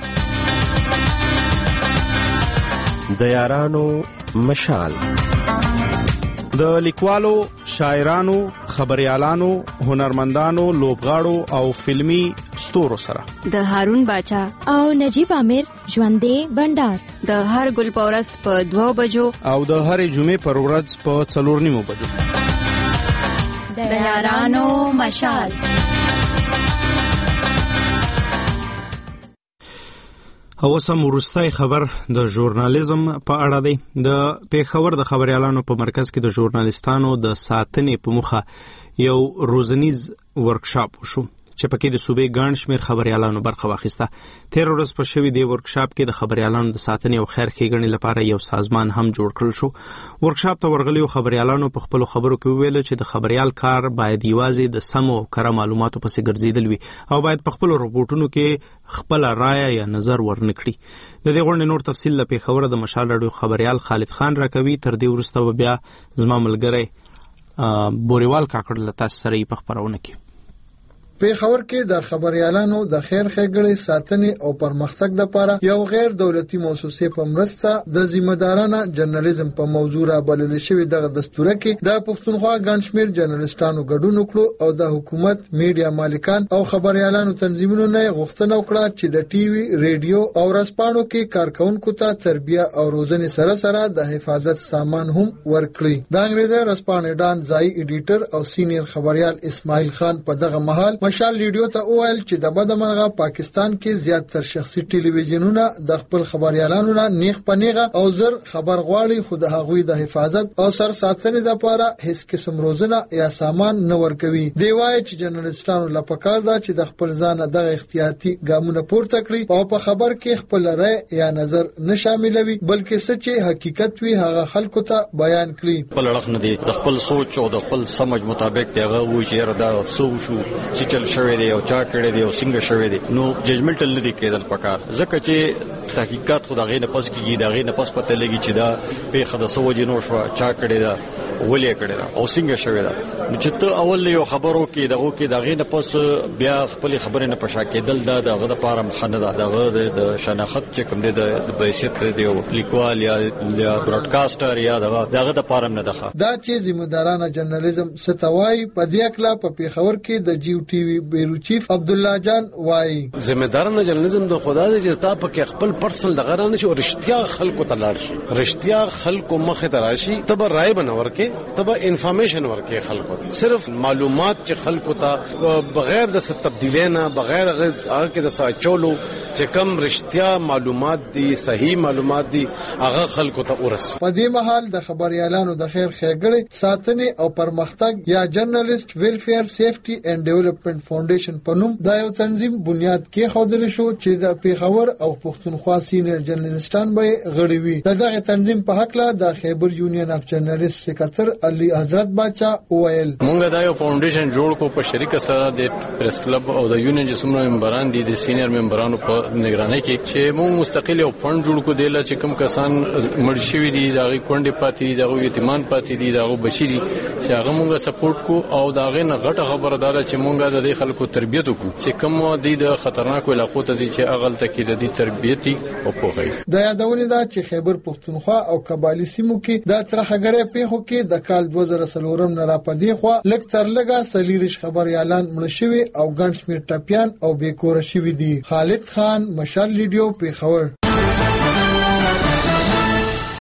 S7: د یارانو مشال
S2: د لیکوالو، شاعرانو، خبريالانو، هنرمندانو، لوبغاړو او فلمی ستورو سره
S5: د هارون باچا
S3: او نجیب عامر ژوندې بندر
S5: د هر ګل پورس په 2 بجو
S2: او د هرې جمعې پر ورځ په 4 بجو
S5: د یارانو مشال.
S2: او سم ورستای خبر د ژورنالیزم په اړه دی. د پیښور د خبريالانو په مرکز کې د ژورنالیستانو د ساتنې په مخه یو روزنیز ورکشاپ وشو چې پکې د صوبې ګڼ شمېر خبريالانو برخه واخیسته. 13 ورځې په شوي دی ورکشاپ کې د خبريالانو د ساتنې او خیر ښېګڼې لپاره یو سازمان هم جوړ کړل شو. ورکشاپ ته ورغلیو خبريالانو په خپلو خبرو کې وویل چې د خبريال کار باید یوازې د سمو او کره معلوماتو پسې ګرځېدل وي او باید په خپلو رپورټونو کې خپل رایه یا نظر ورنکړي. د دې غونډې نور تفصیل له پیښور د مشال راډیو خبريال خالد خان راکوي. تر دې وروسته بیا زما ملګری بوریوال کاکړ له تاسو سره په خبرونه کې.
S8: پیښور کې د خبريالانو د خیر ښېګڼې ساتنې او پرمختګ لپاره یو غیر دولتي مؤسسه په مرسته د ذمہدارانه جرنالیزم په موضوع را بلل شوی دغه دستور کې د پښتونخوا ګڼ شمېر جرنالستانو ګډون وکړو او د حکومت، میډیا مالکان او خبريالانو تنظیمونو نه غوښتنه وکړه چې د ټي وي، ریډیو او رسپانو کې کارکونکو ته تربیه او روزنې سره سره د حفاظت سامان هم ورکړي. د انګریزي رسپانې ډان ځای ایډیټر او سینیر خبريال اسماعیل خان په دغه مهال مشال لیډیو ته وویل چې د بدمرغه پاکستان کې زیات تر شخصي ټلویزیونونه د خپل خبريالانو نه نیغ پنیغه او زر خبر غواړي خو د هغوی د حفاظت او سر ساتنې لپاره هیڅ قسم روزنه یا سامان نه ورکوي. دی وایي چې جرنالستانو لپاره ده چې د خپل ځان دغه احتیاطي ګامونه پورته کړي او په خبر کې خپل رائے یا نظر نه شاملوي بلکې څه چې حقیقت وي هغه خلکو ته بیان کړي.
S22: خپل اړخ نه دي د خپل سوچ او د خپل سمج مطابق دغه وایي چې دا سو شو چې شوی دی او چا کړی دی او څنګه شوی دی نو ججمنټل نه دی کېدل پکار ځکه چې تحقیقات خو دغه نه پس کیږي دغه نه پس پته لګي چې دا په خدای سو وجه نو شو چا کړی دا ولې کړی او څنګه شوی دا چې ته اول یو خبرو کې دغه نه پس بیا خپل خبرې نه پښا کېدل دا دغه د پاره مخنه ده دغه د شناخت چې کوم د بحثیت دی لیکوال یا براډکاسټر یا دغه د پاره نه ده
S8: دا چې ذمہدارانه جرنالیزم ستوای په دې اکلا په پیښور کې د جیو ټي وي بیرو چیف عبد الله جان وای
S9: ذمہدارانه جرنالیزم د خدا دې چې تاسو په خپل پرسنل دغه رانه شي او رښتیا خلکو ته لاړ شي رښتیا خلکو مخه ته راشي تبه رائے بنور کې تبه انفارمیشن ورکې خلکو صرف معلومات چې خلکو ته بغیر د تبدیلینا بغیر هغه کې د چولو چې کم رښتیا معلومات دي صحیح معلومات دي هغه خلکو ته ورسي
S8: په دې مهال د خبريالانو د خیر ښېګړې ساتنې او پرمختګ یا جرنالیست ویلفیر سیفټي اینڈ ډیولپمنٹ فاونډیشن په نوم دا یو تنظیم بنیاد کې خوذل شو چې د پیښور او پښتونخوا سینیئر جرنالیستان به غړي وي دغه تنظیم په حق لا د خیبر یونین اف جرنالیست سکتر علي حضرت باچا وویل
S12: مونږ دا یو فاونډیشن جوړ کو په شریک سره د پریس کلب او د یونین چې څومره ممبران دي د سینیئر ممبرانو په نگرانی کې چې مونږ مستقل یو فند جوړ کو دی چې کوم کسان مړ شوی دي دغه کونډې پاتې دي دغه یتیمان پاتې دي دغه بچی دي چې هغه مونږ سپورټ کو او دغه نه غټه خبردار چې مونږ د خلکو تربیت وکړو چې کوم دي د خطرناک علاقو ته چې اغل تکي د تربیتي او پوهه
S8: د یادونه دا چې خیبر پښتونخوا او قبایلی سیمو کې د ترخګره پیښو کې د کال 2003 نه را پدې خو لک تر لګه سلیریش خبريالان مړ شوی او ګڼ شمېر ټپيان او بیکور شوی دي. خالد خان مشال لیډیو پیښور.